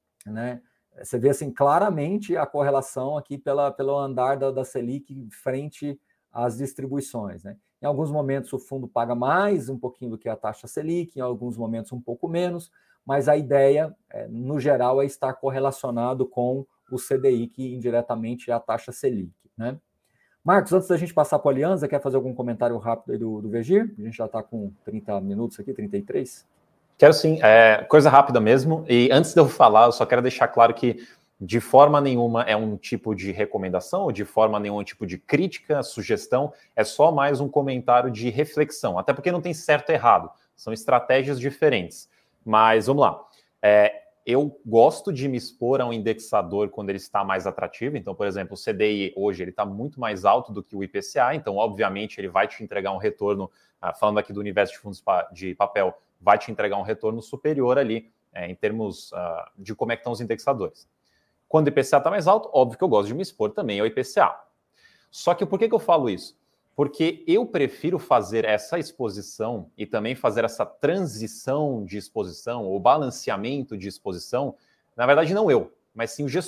né, você vê assim claramente a correlação aqui pela, pelo andar da, da Selic frente às distribuições, né? Em alguns momentos o fundo paga mais um pouquinho do que a taxa Selic, em alguns momentos um pouco menos, mas a ideia, é, no geral, é estar correlacionado com o C D I, que indiretamente é a taxa Selic, né? Marcos, antes da gente passar para a Aliança, quer fazer algum comentário rápido aí do, do VEGIR? A gente já está com trinta minutos aqui, trinta e três. Quero sim, é, coisa rápida mesmo. E antes de eu falar, eu só quero deixar claro que de forma nenhuma é um tipo de recomendação, de forma nenhuma é um tipo de crítica, sugestão, é só mais um comentário de reflexão, até porque não tem certo e errado, são estratégias diferentes. Mas vamos lá, é, eu gosto de me expor a um indexador quando ele está mais atrativo, então, por exemplo, o C D I hoje ele está muito mais alto do que o I P C A, então, obviamente, ele vai te entregar um retorno, ah, falando aqui do universo de fundos de papel, vai te entregar um retorno superior ali, é, em termos uh, de como é que estão os indexadores. Quando o I P C A está mais alto, óbvio que eu gosto de me expor também ao I P C A. Só que por que, que eu falo isso? Porque eu prefiro fazer essa exposição e também fazer essa transição de exposição ou balanceamento de exposição, na verdade não eu, mas sim o gestor.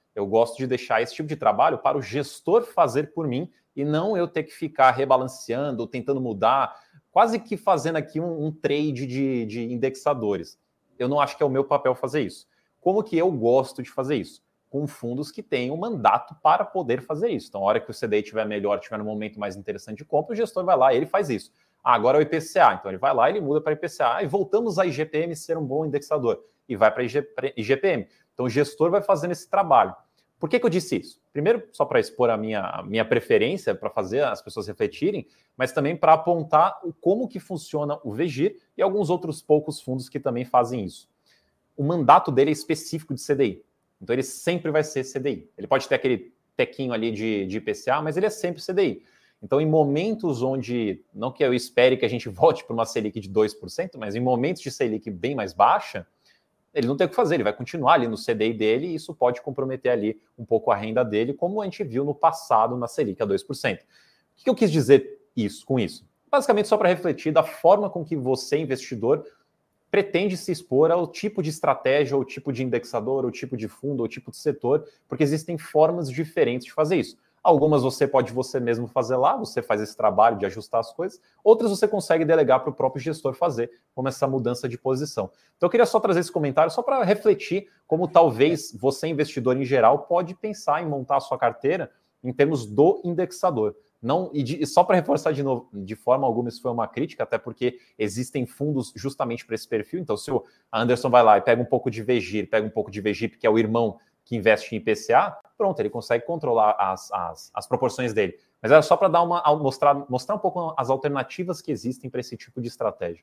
Eu gosto de deixar esse tipo de trabalho para o gestor fazer por mim e não eu ter que ficar rebalanceando, tentando mudar, quase que fazendo aqui um, um trade de, de indexadores. Eu não acho que é o meu papel fazer isso. Como que eu gosto de fazer isso? Com fundos que têm um mandato para poder fazer isso. Então, a hora que o C D I estiver melhor, estiver no momento mais interessante de compra, o gestor vai lá e ele faz isso. Ah, agora é o I P C A. Então, ele vai lá e ele muda para I P C A. E voltamos a I G P M ser um bom indexador. E vai para I G P M. Então, o gestor vai fazendo esse trabalho. Por que que eu disse isso? Primeiro, só para expor a minha, a minha preferência, para fazer as pessoas refletirem, mas também para apontar o, como que funciona o VEGIR e alguns outros poucos fundos que também fazem isso. O mandato dele é específico de C D I. Então, ele sempre vai ser C D I. Ele pode ter aquele tequinho ali de, de I P C A, mas ele é sempre C D I. Então, em momentos onde, não que eu espere que a gente volte para uma Selic de dois por cento, mas em momentos de Selic bem mais baixa, ele não tem o que fazer, ele vai continuar ali no C D I dele e isso pode comprometer ali um pouco a renda dele, como a gente viu no passado na Selic a dois por cento. O que eu quis dizer isso, com isso? Basicamente só para refletir da forma com que você, investidor, pretende se expor ao tipo de estratégia, ou tipo de indexador, ou tipo de fundo, ou tipo de setor, porque existem formas diferentes de fazer isso. Algumas você pode você mesmo fazer lá, você faz esse trabalho de ajustar as coisas, outras você consegue delegar para o próprio gestor fazer, como essa mudança de posição. Então eu queria só trazer esse comentário só para refletir como talvez você, investidor em geral, pode pensar em montar a sua carteira em termos do indexador. Não, e, de, e só para reforçar de novo, de forma alguma isso foi uma crítica, até porque existem fundos justamente para esse perfil. Então, se o Anderson vai lá e pega um pouco de VEGIR, pega um pouco de VEGIP, que é o irmão que investe em I P C A, pronto, ele consegue controlar as, as, as proporções dele. Mas era só para dar uma mostrar, mostrar um pouco as alternativas que existem para esse tipo de estratégia.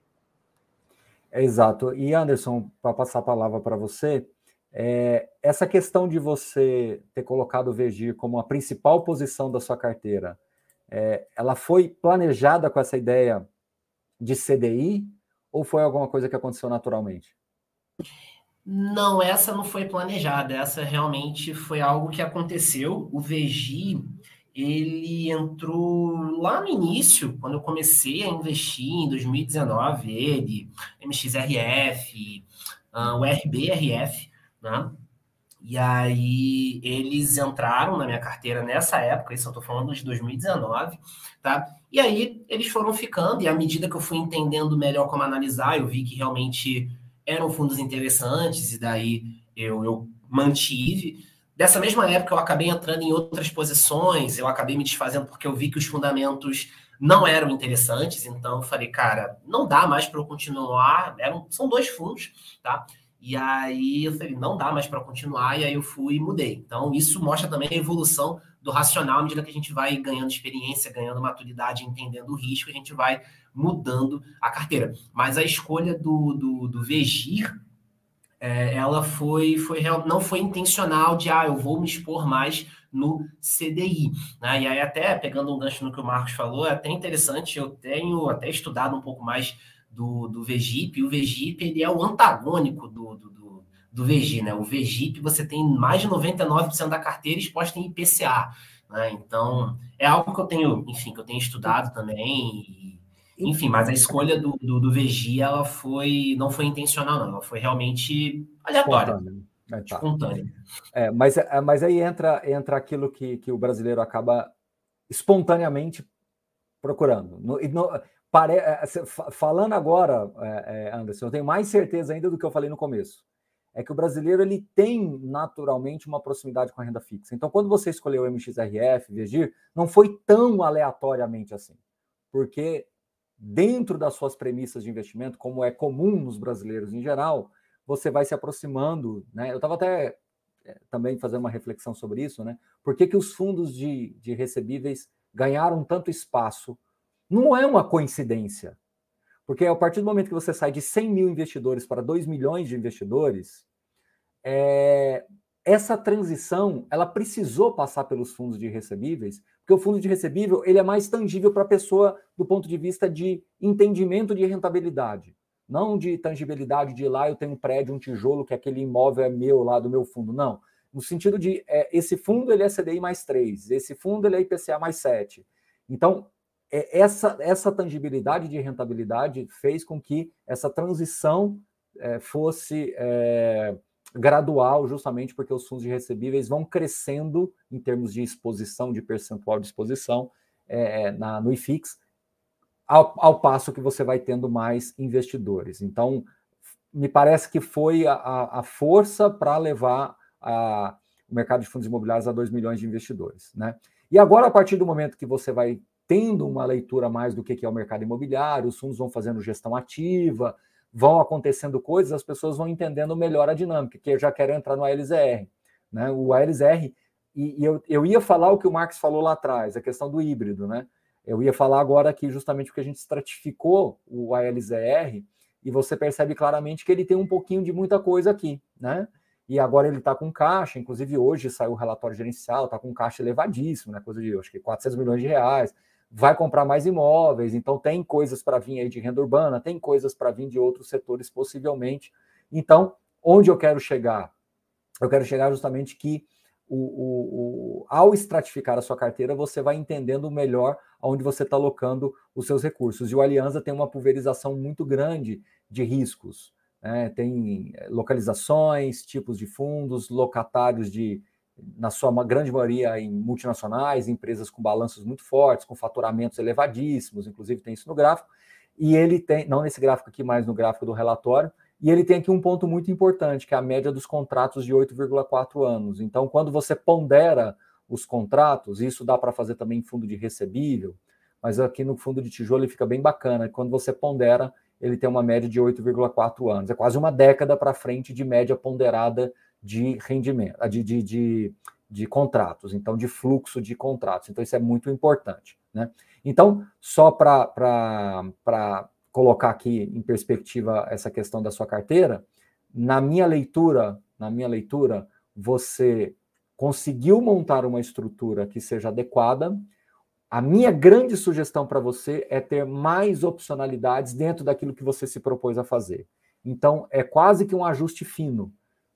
É, exato. E Anderson, para passar a palavra para você, é, essa questão de você ter colocado o VEGIR como a principal posição da sua carteira, é, ela foi planejada com essa ideia de C D I ou foi alguma coisa que aconteceu naturalmente? Não, essa não foi planejada, essa realmente foi algo que aconteceu. O VEGIR, ele entrou lá no início, quando eu comecei a investir em dois mil e dezenove, ele, M X R F, uh, o R B R F, né? E aí eles entraram na minha carteira nessa época, isso eu tô falando de dois mil e dezenove, tá? E aí eles foram ficando, e à medida que eu fui entendendo melhor como analisar, eu vi que realmente eram fundos interessantes, e daí eu, eu mantive. Dessa mesma época eu acabei entrando em outras posições, eu acabei me desfazendo porque eu vi que os fundamentos não eram interessantes, então eu falei, cara, não dá mais para eu continuar, eram, são dois fundos, tá? E aí eu falei, não dá mais para continuar, e aí eu fui e mudei. Então, isso mostra também a evolução do racional, à medida que a gente vai ganhando experiência, ganhando maturidade, entendendo o risco, a gente vai mudando a carteira. Mas a escolha do, do, do VEGIR, é, ela foi, foi não foi intencional de, ah, eu vou me expor mais no C D I. Né? E aí até, pegando um gancho no que o Marcos falou, é até interessante, eu tenho até estudado um pouco mais do, do VEGIP, e o VEGIP ele é o antagônico do, do, do, do VEGIR, né? O VEGIP você tem mais de noventa e nove por cento da carteira exposta em I P C A, né? Então, é algo que eu tenho, enfim, que eu tenho estudado também, e, enfim, mas a escolha do, do, do VEGIR, ela foi, não foi intencional, não, ela foi realmente aleatória, espontânea. É, tá. espontânea. É, mas, mas aí entra, entra aquilo que, que o brasileiro acaba espontaneamente procurando. No, no, Pare... Falando agora, Anderson, eu tenho mais certeza ainda do que eu falei no começo. É que o brasileiro ele tem naturalmente uma proximidade com a renda fixa. Então, quando você escolheu o M X R F, VEGIR, não foi tão aleatoriamente assim. Porque dentro das suas premissas de investimento, como é comum nos brasileiros em geral, você vai se aproximando, né? Eu estava até é, também fazendo uma reflexão sobre isso, né? Por que que os fundos de, de recebíveis ganharam tanto espaço? Não é uma coincidência, porque a partir do momento que você sai de cem mil investidores para dois milhões de investidores, é, essa transição ela precisou passar pelos fundos de recebíveis, porque o fundo de recebível ele é mais tangível para a pessoa do ponto de vista de entendimento de rentabilidade, não de tangibilidade de ir lá eu tenho um prédio, um tijolo, que aquele imóvel é meu lá do meu fundo, não. No sentido de é, esse fundo ele é C D I mais três, esse fundo ele é I P C A mais sete. Então, Essa, essa tangibilidade de rentabilidade fez com que essa transição é, fosse é, gradual, justamente porque os fundos de recebíveis vão crescendo em termos de exposição, de percentual de exposição é, na, no I F I X, ao, ao passo que você vai tendo mais investidores. Então, me parece que foi a, a força para levar a, o mercado de fundos imobiliários a dois milhões de investidores, né? E agora, a partir do momento que você vai tendo uma leitura mais do que é o mercado imobiliário, os fundos vão fazendo gestão ativa, vão acontecendo coisas, as pessoas vão entendendo melhor a dinâmica, que eu já quero entrar no A L Z R, né? O A L Z R, e, e eu, eu ia falar o que o Marcos falou lá atrás, a questão do híbrido, né? Eu ia falar agora aqui justamente porque a gente estratificou o A L Z R e você percebe claramente que ele tem um pouquinho de muita coisa aqui, né? E agora ele está com caixa, inclusive hoje saiu o relatório gerencial, está com caixa elevadíssimo, né? Coisa de, acho que quatrocentos milhões de reais, vai comprar mais imóveis, então tem coisas para vir aí de renda urbana, tem coisas para vir de outros setores possivelmente. Então, onde eu quero chegar? Eu quero chegar justamente que o, o, o, ao estratificar a sua carteira, você vai entendendo melhor onde você está alocando os seus recursos. E o Alianza tem uma pulverização muito grande de riscos, né? Tem localizações, tipos de fundos, locatários de, na sua grande maioria, em multinacionais, empresas com balanços muito fortes, com faturamentos elevadíssimos, inclusive tem isso no gráfico, e ele tem, não nesse gráfico aqui, mas no gráfico do relatório, e ele tem aqui um ponto muito importante, que é a média dos contratos de oito vírgula quatro anos. Então, quando você pondera os contratos, isso dá para fazer também em fundo de recebível, mas aqui no fundo de tijolo ele fica bem bacana, quando você pondera, ele tem uma média de oito vírgula quatro anos. É quase uma década para frente de média ponderada de rendimento, de, de, de, de contratos, então de fluxo de contratos. Então, isso é muito importante, né? Então, só para colocar aqui em perspectiva essa questão da sua carteira, na minha leitura, na minha leitura, você conseguiu montar uma estrutura que seja adequada. A minha grande sugestão para você é ter mais opcionalidades dentro daquilo que você se propôs a fazer. Então, é quase que um ajuste fino.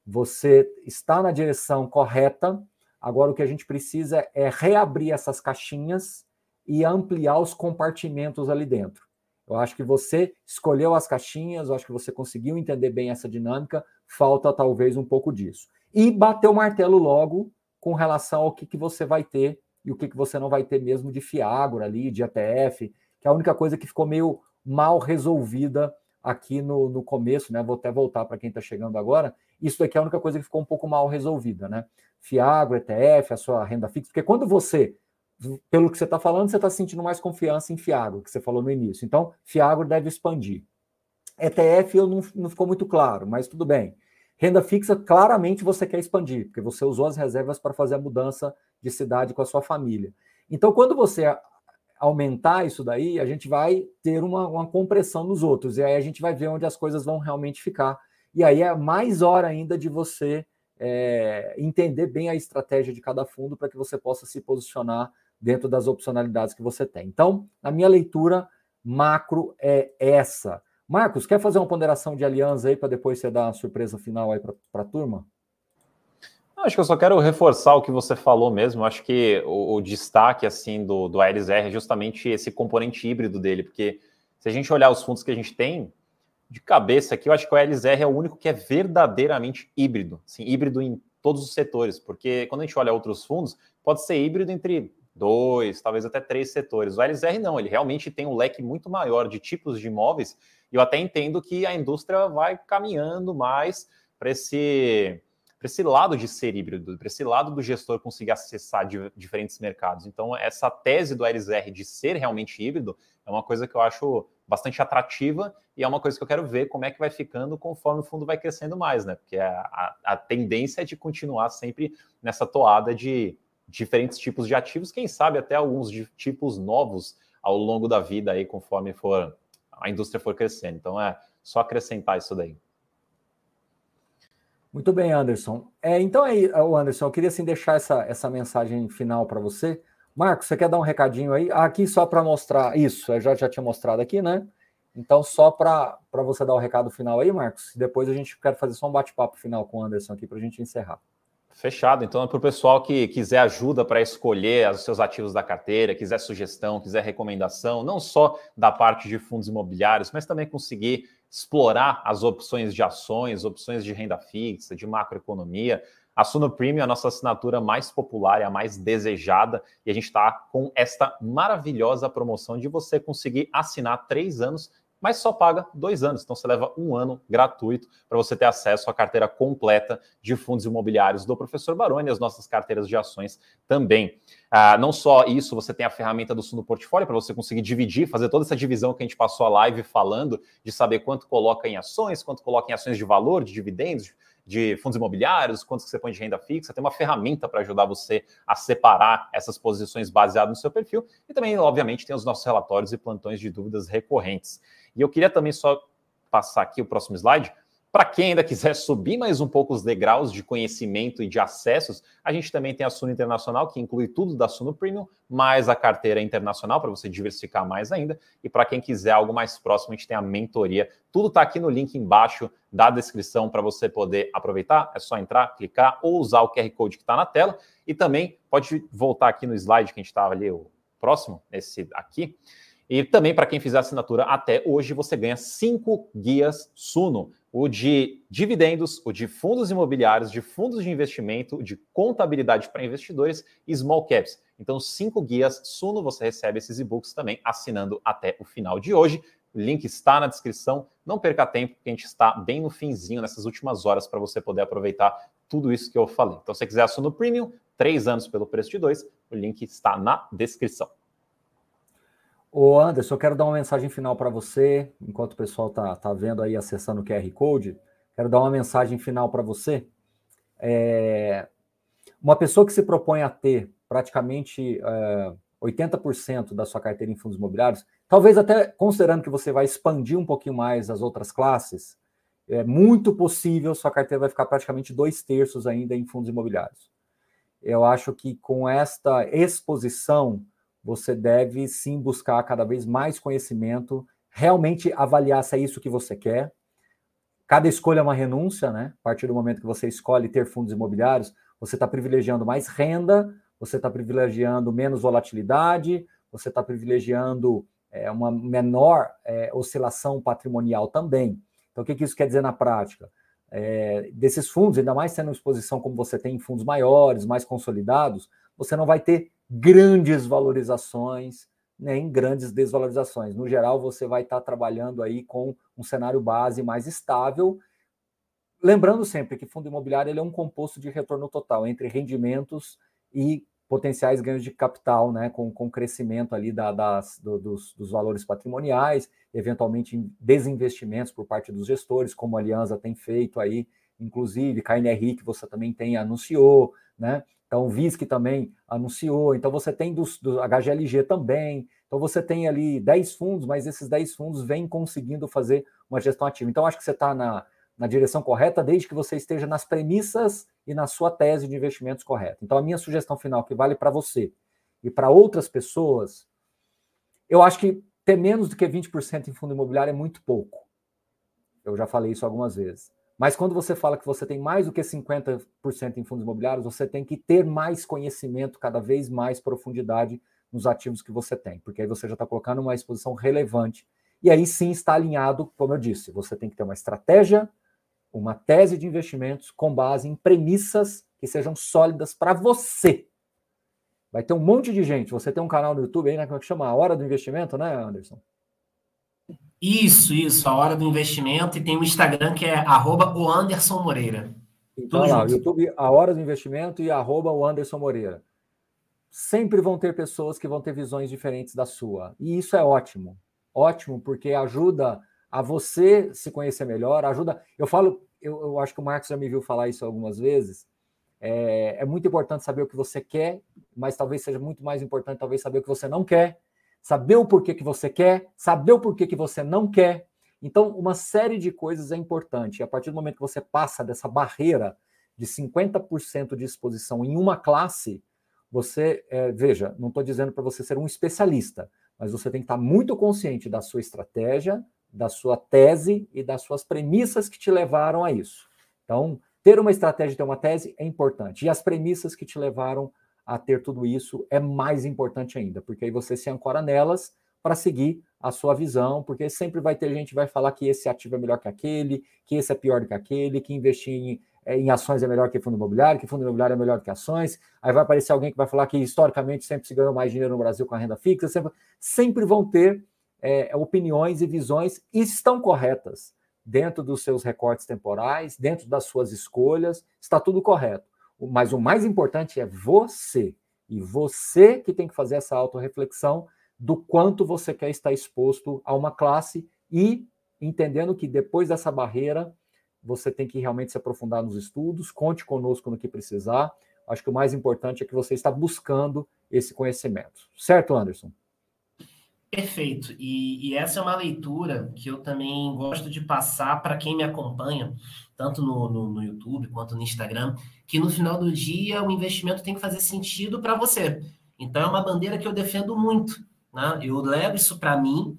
Você está na direção correta, agora o que a gente precisa é reabrir essas caixinhas e ampliar os compartimentos ali dentro. Eu acho que você escolheu as caixinhas, eu acho que você conseguiu entender bem essa dinâmica, falta talvez um pouco disso. E bater o martelo logo com relação ao que, que você vai ter e o que, que você não vai ter mesmo de Fiagro ali, de E T F, que é a única coisa que ficou meio mal resolvida aqui no, no começo, né? Vou até voltar para quem está chegando agora. Isso daqui é a única coisa que ficou um pouco mal resolvida, né? Fiagro, E T F, a sua renda fixa, porque quando você, pelo que você está falando, você está sentindo mais confiança em Fiagro, que você falou no início. Então, Fiagro deve expandir. E T F eu não, não ficou muito claro, mas tudo bem. Renda fixa, claramente você quer expandir, porque você usou as reservas para fazer a mudança de cidade com a sua família. Então, quando você aumentar isso daí, a gente vai ter uma, uma compressão nos outros, e aí a gente vai ver onde as coisas vão realmente ficar. E aí é mais hora ainda de você é, entender bem a estratégia de cada fundo para que você possa se posicionar dentro das opcionalidades que você tem. Então, na minha leitura, macro é essa. Marcos, quer fazer uma ponderação de Alianza aí para depois você dar uma surpresa final aí para a turma? Acho que eu só quero reforçar o que você falou mesmo. Acho que o, o destaque assim do, do A L Z R é justamente esse componente híbrido dele, porque se a gente olhar os fundos que a gente tem, de cabeça aqui, eu acho que o A L Z R é o único que é verdadeiramente híbrido, assim, híbrido em todos os setores, porque quando a gente olha outros fundos, pode ser híbrido entre dois, talvez até três setores. O A L Z R não, ele realmente tem um leque muito maior de tipos de imóveis, e eu até entendo que a indústria vai caminhando mais para esse... para esse lado de ser híbrido, para esse lado do gestor conseguir acessar de, diferentes mercados. Então, essa tese do A L Z R de ser realmente híbrido é uma coisa que eu acho bastante atrativa e é uma coisa que eu quero ver como é que vai ficando conforme o fundo vai crescendo mais, né? Porque a, a, a tendência é de continuar sempre nessa toada de diferentes tipos de ativos, quem sabe até alguns de tipos novos ao longo da vida aí, conforme for a indústria for crescendo. Então, é só acrescentar isso daí. Muito bem, Anderson. É, então aí, Anderson, eu queria assim, deixar essa, essa mensagem final para você. Marcos, você quer dar um recadinho aí? Aqui só para mostrar isso, eu já, já tinha mostrado aqui, né? Então, só para você dar o recado final aí, Marcos, depois a gente quer fazer só um bate-papo final com o Anderson aqui para a gente encerrar. Fechado. Então, é para o pessoal que quiser ajuda para escolher os seus ativos da carteira, quiser sugestão, quiser recomendação, não só da parte de fundos imobiliários, mas também conseguir explorar as opções de ações, opções de renda fixa, de macroeconomia. A Suno Premium é a nossa assinatura mais popular e a mais desejada, e a gente está com esta maravilhosa promoção de você conseguir assinar três anos, mas só paga dois anos. Então você leva um ano gratuito para você ter acesso à carteira completa de fundos imobiliários do Professor Baroni e as nossas carteiras de ações também. Ah, não só isso, você tem a ferramenta do Suno Portfólio para você conseguir dividir, fazer toda essa divisão que a gente passou a live falando, de saber quanto coloca em ações, quanto coloca em ações de valor, de dividendos, de fundos imobiliários, quantos que você põe de renda fixa. Tem uma ferramenta para ajudar você a separar essas posições baseadas no seu perfil. E também, obviamente, tem os nossos relatórios e plantões de dúvidas recorrentes. E eu queria também só passar aqui o próximo slide. Para quem ainda quiser subir mais um pouco os degraus de conhecimento e de acessos, a gente também tem a Suno Internacional, que inclui tudo da Suno Premium, mais a carteira internacional, para você diversificar mais ainda. E para quem quiser algo mais próximo, a gente tem a mentoria. Tudo está aqui no link embaixo da descrição para você poder aproveitar. É só entrar, clicar ou usar o Q R Code que está na tela. E também pode voltar aqui no slide que a gente estava ali, o próximo, esse aqui. E também, para quem fizer assinatura até hoje, você ganha cinco guias Suno. O de dividendos, o de fundos imobiliários, de fundos de investimento, de contabilidade para investidores e small caps. Então, cinco guias Suno, você recebe esses e-books também assinando até o final de hoje. O link está na descrição. Não perca tempo, porque a gente está bem no finzinho, nessas últimas horas, para você poder aproveitar tudo isso que eu falei. Então, se você quiser a Suno Premium, três anos pelo preço de dois, o link está na descrição. Ô Anderson, eu quero dar uma mensagem final para você, enquanto o pessoal está tá vendo aí, acessando o Q R Code, quero dar uma mensagem final para você. É... Uma pessoa que se propõe a ter praticamente é, oitenta por cento da sua carteira em fundos imobiliários, talvez até considerando que você vai expandir um pouquinho mais as outras classes, é muito possível sua carteira vai ficar praticamente dois terços ainda em fundos imobiliários. Eu acho que com esta exposição, você deve sim buscar cada vez mais conhecimento, realmente avaliar se é isso que você quer. Cada escolha é uma renúncia, né? A partir do momento que você escolhe ter fundos imobiliários, você está privilegiando mais renda, você está privilegiando menos volatilidade, você está privilegiando é, uma menor é, oscilação patrimonial também. Então, o que, que isso quer dizer na prática? É, desses fundos, ainda mais tendo exposição como você tem em fundos maiores, mais consolidados, você não vai ter grandes valorizações, nem grandes desvalorizações. No geral, você vai estar trabalhando aí com um cenário base mais estável. Lembrando sempre que fundo imobiliário ele é um composto de retorno total entre rendimentos e potenciais ganhos de capital, né, com, com crescimento ali da, das, do, dos, dos valores patrimoniais, eventualmente em desinvestimentos por parte dos gestores, como a Aliança tem feito aí, inclusive, K N R I, que você também tem, anunciou, né? Então, o V I S C também anunciou. Então, você tem do, do H G L G também. Então, você tem ali dez fundos, mas esses dez fundos vêm conseguindo fazer uma gestão ativa. Então, acho que você está na, na direção correta, desde que você esteja nas premissas e na sua tese de investimentos correta. Então, a minha sugestão final, que vale para você e para outras pessoas, eu acho que ter menos do que vinte por cento em fundo imobiliário é muito pouco. Eu já falei isso algumas vezes. Mas quando você fala que você tem mais do que cinquenta por cento em fundos imobiliários, você tem que ter mais conhecimento, cada vez mais profundidade nos ativos que você tem, porque aí você já está colocando uma exposição relevante. E aí sim está alinhado, como eu disse, você tem que ter uma estratégia, uma tese de investimentos com base em premissas que sejam sólidas para você. Vai ter um monte de gente. Você tem um canal no YouTube aí, né? Como é que chama? A Hora do Investimento, né, Anderson? Isso, isso, a Hora do Investimento, e tem o Instagram que é arroba o Anderson Moreira. Então lá, o YouTube, a Hora do Investimento e arroba o Anderson Moreira. Sempre vão ter pessoas que vão ter visões diferentes da sua. E isso é ótimo. Ótimo, porque ajuda a você se conhecer melhor, ajuda... Eu falo, eu, eu acho que o Marcos já me viu falar isso algumas vezes, é, é muito importante saber o que você quer, mas talvez seja muito mais importante talvez saber o que você não quer, saber o porquê que você quer, saber o porquê que você não quer. Então, uma série de coisas é importante. E a partir do momento que você passa dessa barreira de cinquenta por cento de exposição em uma classe, você, é, veja, não estou dizendo para você ser um especialista, mas você tem que estar muito consciente da sua estratégia, da sua tese e das suas premissas que te levaram a isso. Então, ter uma estratégia, ter uma tese é importante. E as premissas que te levaram a ter tudo isso é mais importante ainda, porque aí você se ancora nelas para seguir a sua visão, porque sempre vai ter gente que vai falar que esse ativo é melhor que aquele, que esse é pior do que aquele, que investir em, em ações é melhor que fundo imobiliário, que fundo imobiliário é melhor do que ações. Aí vai aparecer alguém que vai falar que historicamente sempre se ganhou mais dinheiro no Brasil com a renda fixa. Sempre, sempre vão ter é, opiniões e visões, e estão corretas dentro dos seus recortes temporais, dentro das suas escolhas, está tudo correto. Mas o mais importante é você, e você que tem que fazer essa autorreflexão do quanto você quer estar exposto a uma classe e entendendo que depois dessa barreira você tem que realmente se aprofundar nos estudos, conte conosco no que precisar. Acho que o mais importante é que você está buscando esse conhecimento. Certo, Anderson? Perfeito. E, e essa é uma leitura que eu também gosto de passar para quem me acompanha, tanto no, no, no YouTube quanto no Instagram, que no final do dia o investimento tem que fazer sentido para você. Então é uma bandeira que eu defendo muito, né? Eu levo isso para mim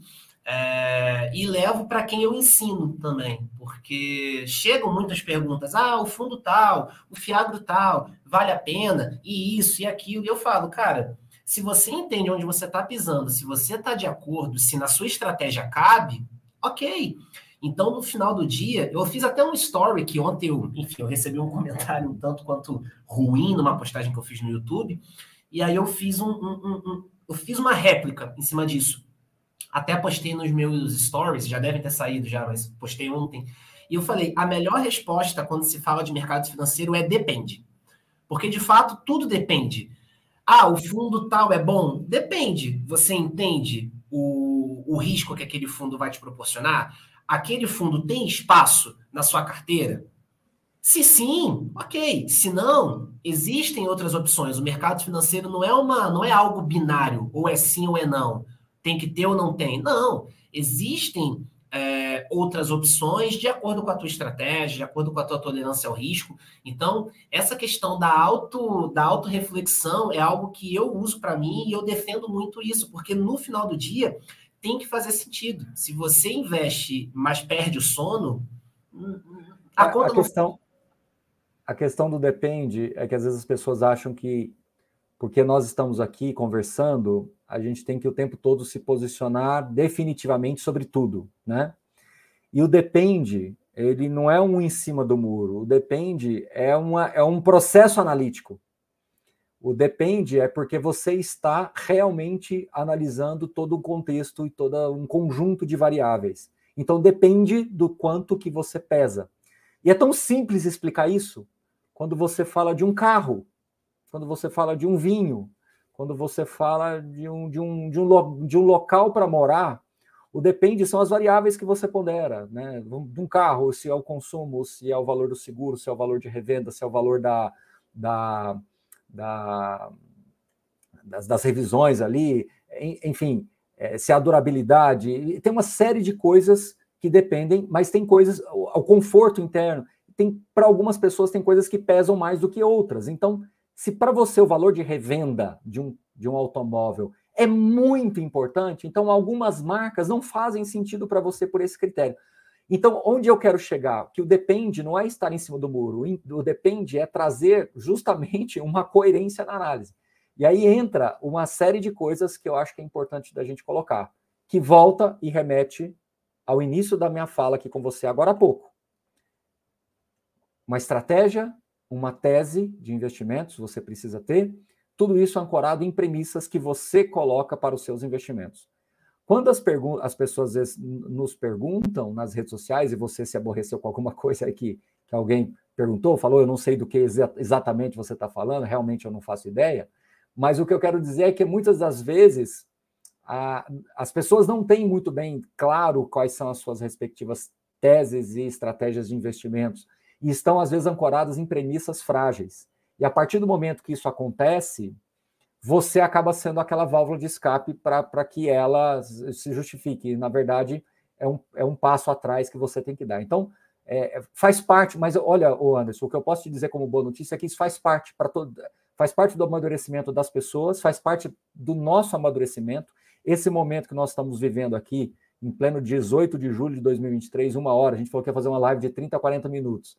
é, e levo para quem eu ensino também, porque chegam muitas perguntas, ah, o fundo tal, o fiagro tal, vale a pena, e isso e aquilo, e eu falo, cara, se você entende onde você está pisando, se você está de acordo, se na sua estratégia cabe, ok. Então, no final do dia, eu fiz até um story que ontem, eu, enfim, eu recebi um comentário um tanto quanto ruim numa postagem que eu fiz no YouTube, e aí eu fiz, um, um, um, um, eu fiz uma réplica em cima disso. Até postei nos meus stories, já devem ter saído já, mas postei ontem. E eu falei, a melhor resposta quando se fala de mercado financeiro é depende. Porque, de fato, tudo depende. Ah, o fundo tal é bom? Depende. Você entende o, o risco que aquele fundo vai te proporcionar? Aquele fundo tem espaço na sua carteira? Se sim, ok. Se não, existem outras opções. O mercado financeiro não é, uma, não é algo binário, ou é sim ou é não. Tem que ter ou não tem. Não. Existem é, outras opções de acordo com a tua estratégia, de acordo com a tua tolerância ao risco. Então, essa questão da auto, da autorreflexão é algo que eu uso para mim e eu defendo muito isso, porque no final do dia tem que fazer sentido. Se você investe, mas perde o sono, a conta a questão, não... A questão do depende é que às vezes as pessoas acham que porque nós estamos aqui conversando, a gente tem que o tempo todo se posicionar definitivamente sobre tudo, né? E o depende, ele não é um em cima do muro, o depende é, uma, é um processo analítico. O depende é porque você está realmente analisando todo o contexto e todo um conjunto de variáveis. Então depende do quanto que você pesa. E é tão simples explicar isso quando você fala de um carro, quando você fala de um vinho, quando você fala de um, de um, de um, lo, de um local para morar, o depende são as variáveis que você pondera, né? De um carro, se é o consumo, se é o valor do seguro, se é o valor de revenda, se é o valor da, da, da, das, das revisões ali, enfim, é, se é a durabilidade. Tem uma série de coisas que dependem, mas tem coisas, o conforto interno, tem, para algumas pessoas tem coisas que pesam mais do que outras. Então, se para você o valor de revenda de um, de um automóvel é muito importante, então algumas marcas não fazem sentido para você por esse critério. Então, onde eu quero chegar? Que o depende não é estar em cima do muro, o depende é trazer justamente uma coerência na análise. E aí entra uma série de coisas que eu acho que é importante da gente colocar, que volta e remete ao início da minha fala aqui com você agora há pouco. Uma estratégia, uma tese de investimentos você precisa ter, tudo isso ancorado em premissas que você coloca para os seus investimentos. Quando as, as pessoas às vezes, nos perguntam nas redes sociais, e você se aborreceu com alguma coisa aí que, que alguém perguntou, falou, eu não sei do que exa exatamente você está falando, realmente eu não faço ideia, mas o que eu quero dizer é que muitas das vezes a, as pessoas não têm muito bem claro quais são as suas respectivas teses e estratégias de investimentos, e estão, às vezes, ancoradas em premissas frágeis. E a partir do momento que isso acontece, você acaba sendo aquela válvula de escape para que ela se justifique. Na verdade, é um, é um passo atrás que você tem que dar. Então, é, faz parte, mas olha, ô Anderson, o que eu posso te dizer como boa notícia é que isso faz parte, para todo, faz parte do amadurecimento das pessoas, faz parte do nosso amadurecimento. Esse momento que nós estamos vivendo aqui, em pleno dezoito de julho de dois mil e vinte e três, uma hora, a gente falou que ia fazer uma live de trinta a quarenta minutos.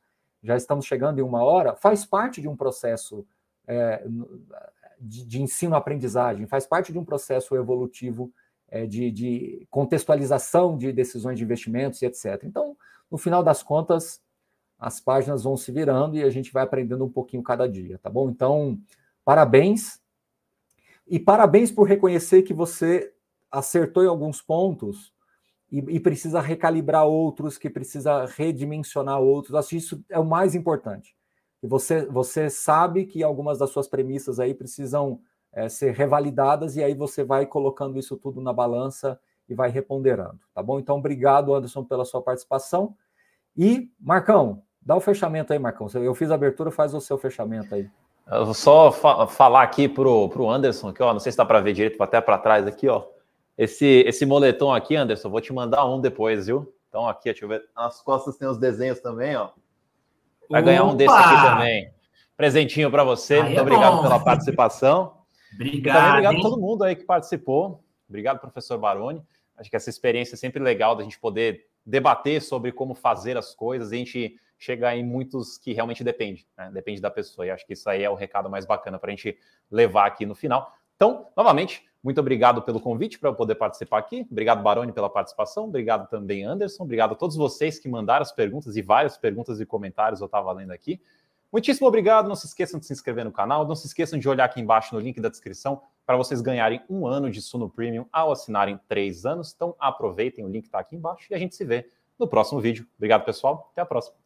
já estamos chegando em uma hora, faz parte de um processo é, de, de ensino-aprendizagem, faz parte de um processo evolutivo é, de, de contextualização de decisões de investimentos e etcétera. Então, no final das contas, as páginas vão se virando e a gente vai aprendendo um pouquinho cada dia, tá bom? Então, parabéns. E parabéns por reconhecer que você acertou em alguns pontos e, e precisa recalibrar outros, que precisa redimensionar outros. Acho que isso é o mais importante. E você, você sabe que algumas das suas premissas aí precisam é, ser revalidadas e aí você vai colocando isso tudo na balança e vai reponderando, tá bom? Então, obrigado, Anderson, pela sua participação. E, Marcão, dá o fechamento aí, Marcão. Eu fiz a abertura, faz o seu fechamento aí. Eu vou só fa falar aqui pro, pro Anderson, aqui, ó, não sei se dá para ver direito, até para trás aqui, ó. Esse, esse moletom aqui, Anderson, vou te mandar um depois, viu? Então, aqui, deixa eu ver. Nas costas tem os desenhos também, ó. Vai Opa! ganhar um desse aqui também. Presentinho para você. Aí Muito é obrigado bom. pela participação. Obrigado. E também obrigado a todo mundo aí que participou. Obrigado, professor Baroni. Acho que essa experiência é sempre legal da gente poder debater sobre como fazer as coisas e a gente chegar em muitos que realmente depende, né? Depende da pessoa. E acho que isso aí é o recado mais bacana para a gente levar aqui no final. Então, novamente, muito obrigado pelo convite para eu poder participar aqui. Obrigado, Baroni, pela participação. Obrigado também, Anderson. Obrigado a todos vocês que mandaram as perguntas e várias perguntas e comentários eu estava lendo aqui. Muitíssimo obrigado. Não se esqueçam de se inscrever no canal. Não se esqueçam de olhar aqui embaixo no link da descrição para vocês ganharem um ano de Suno Premium ao assinarem três anos. Então, aproveitem, o link está aqui embaixo e a gente se vê no próximo vídeo. Obrigado, pessoal. Até a próxima.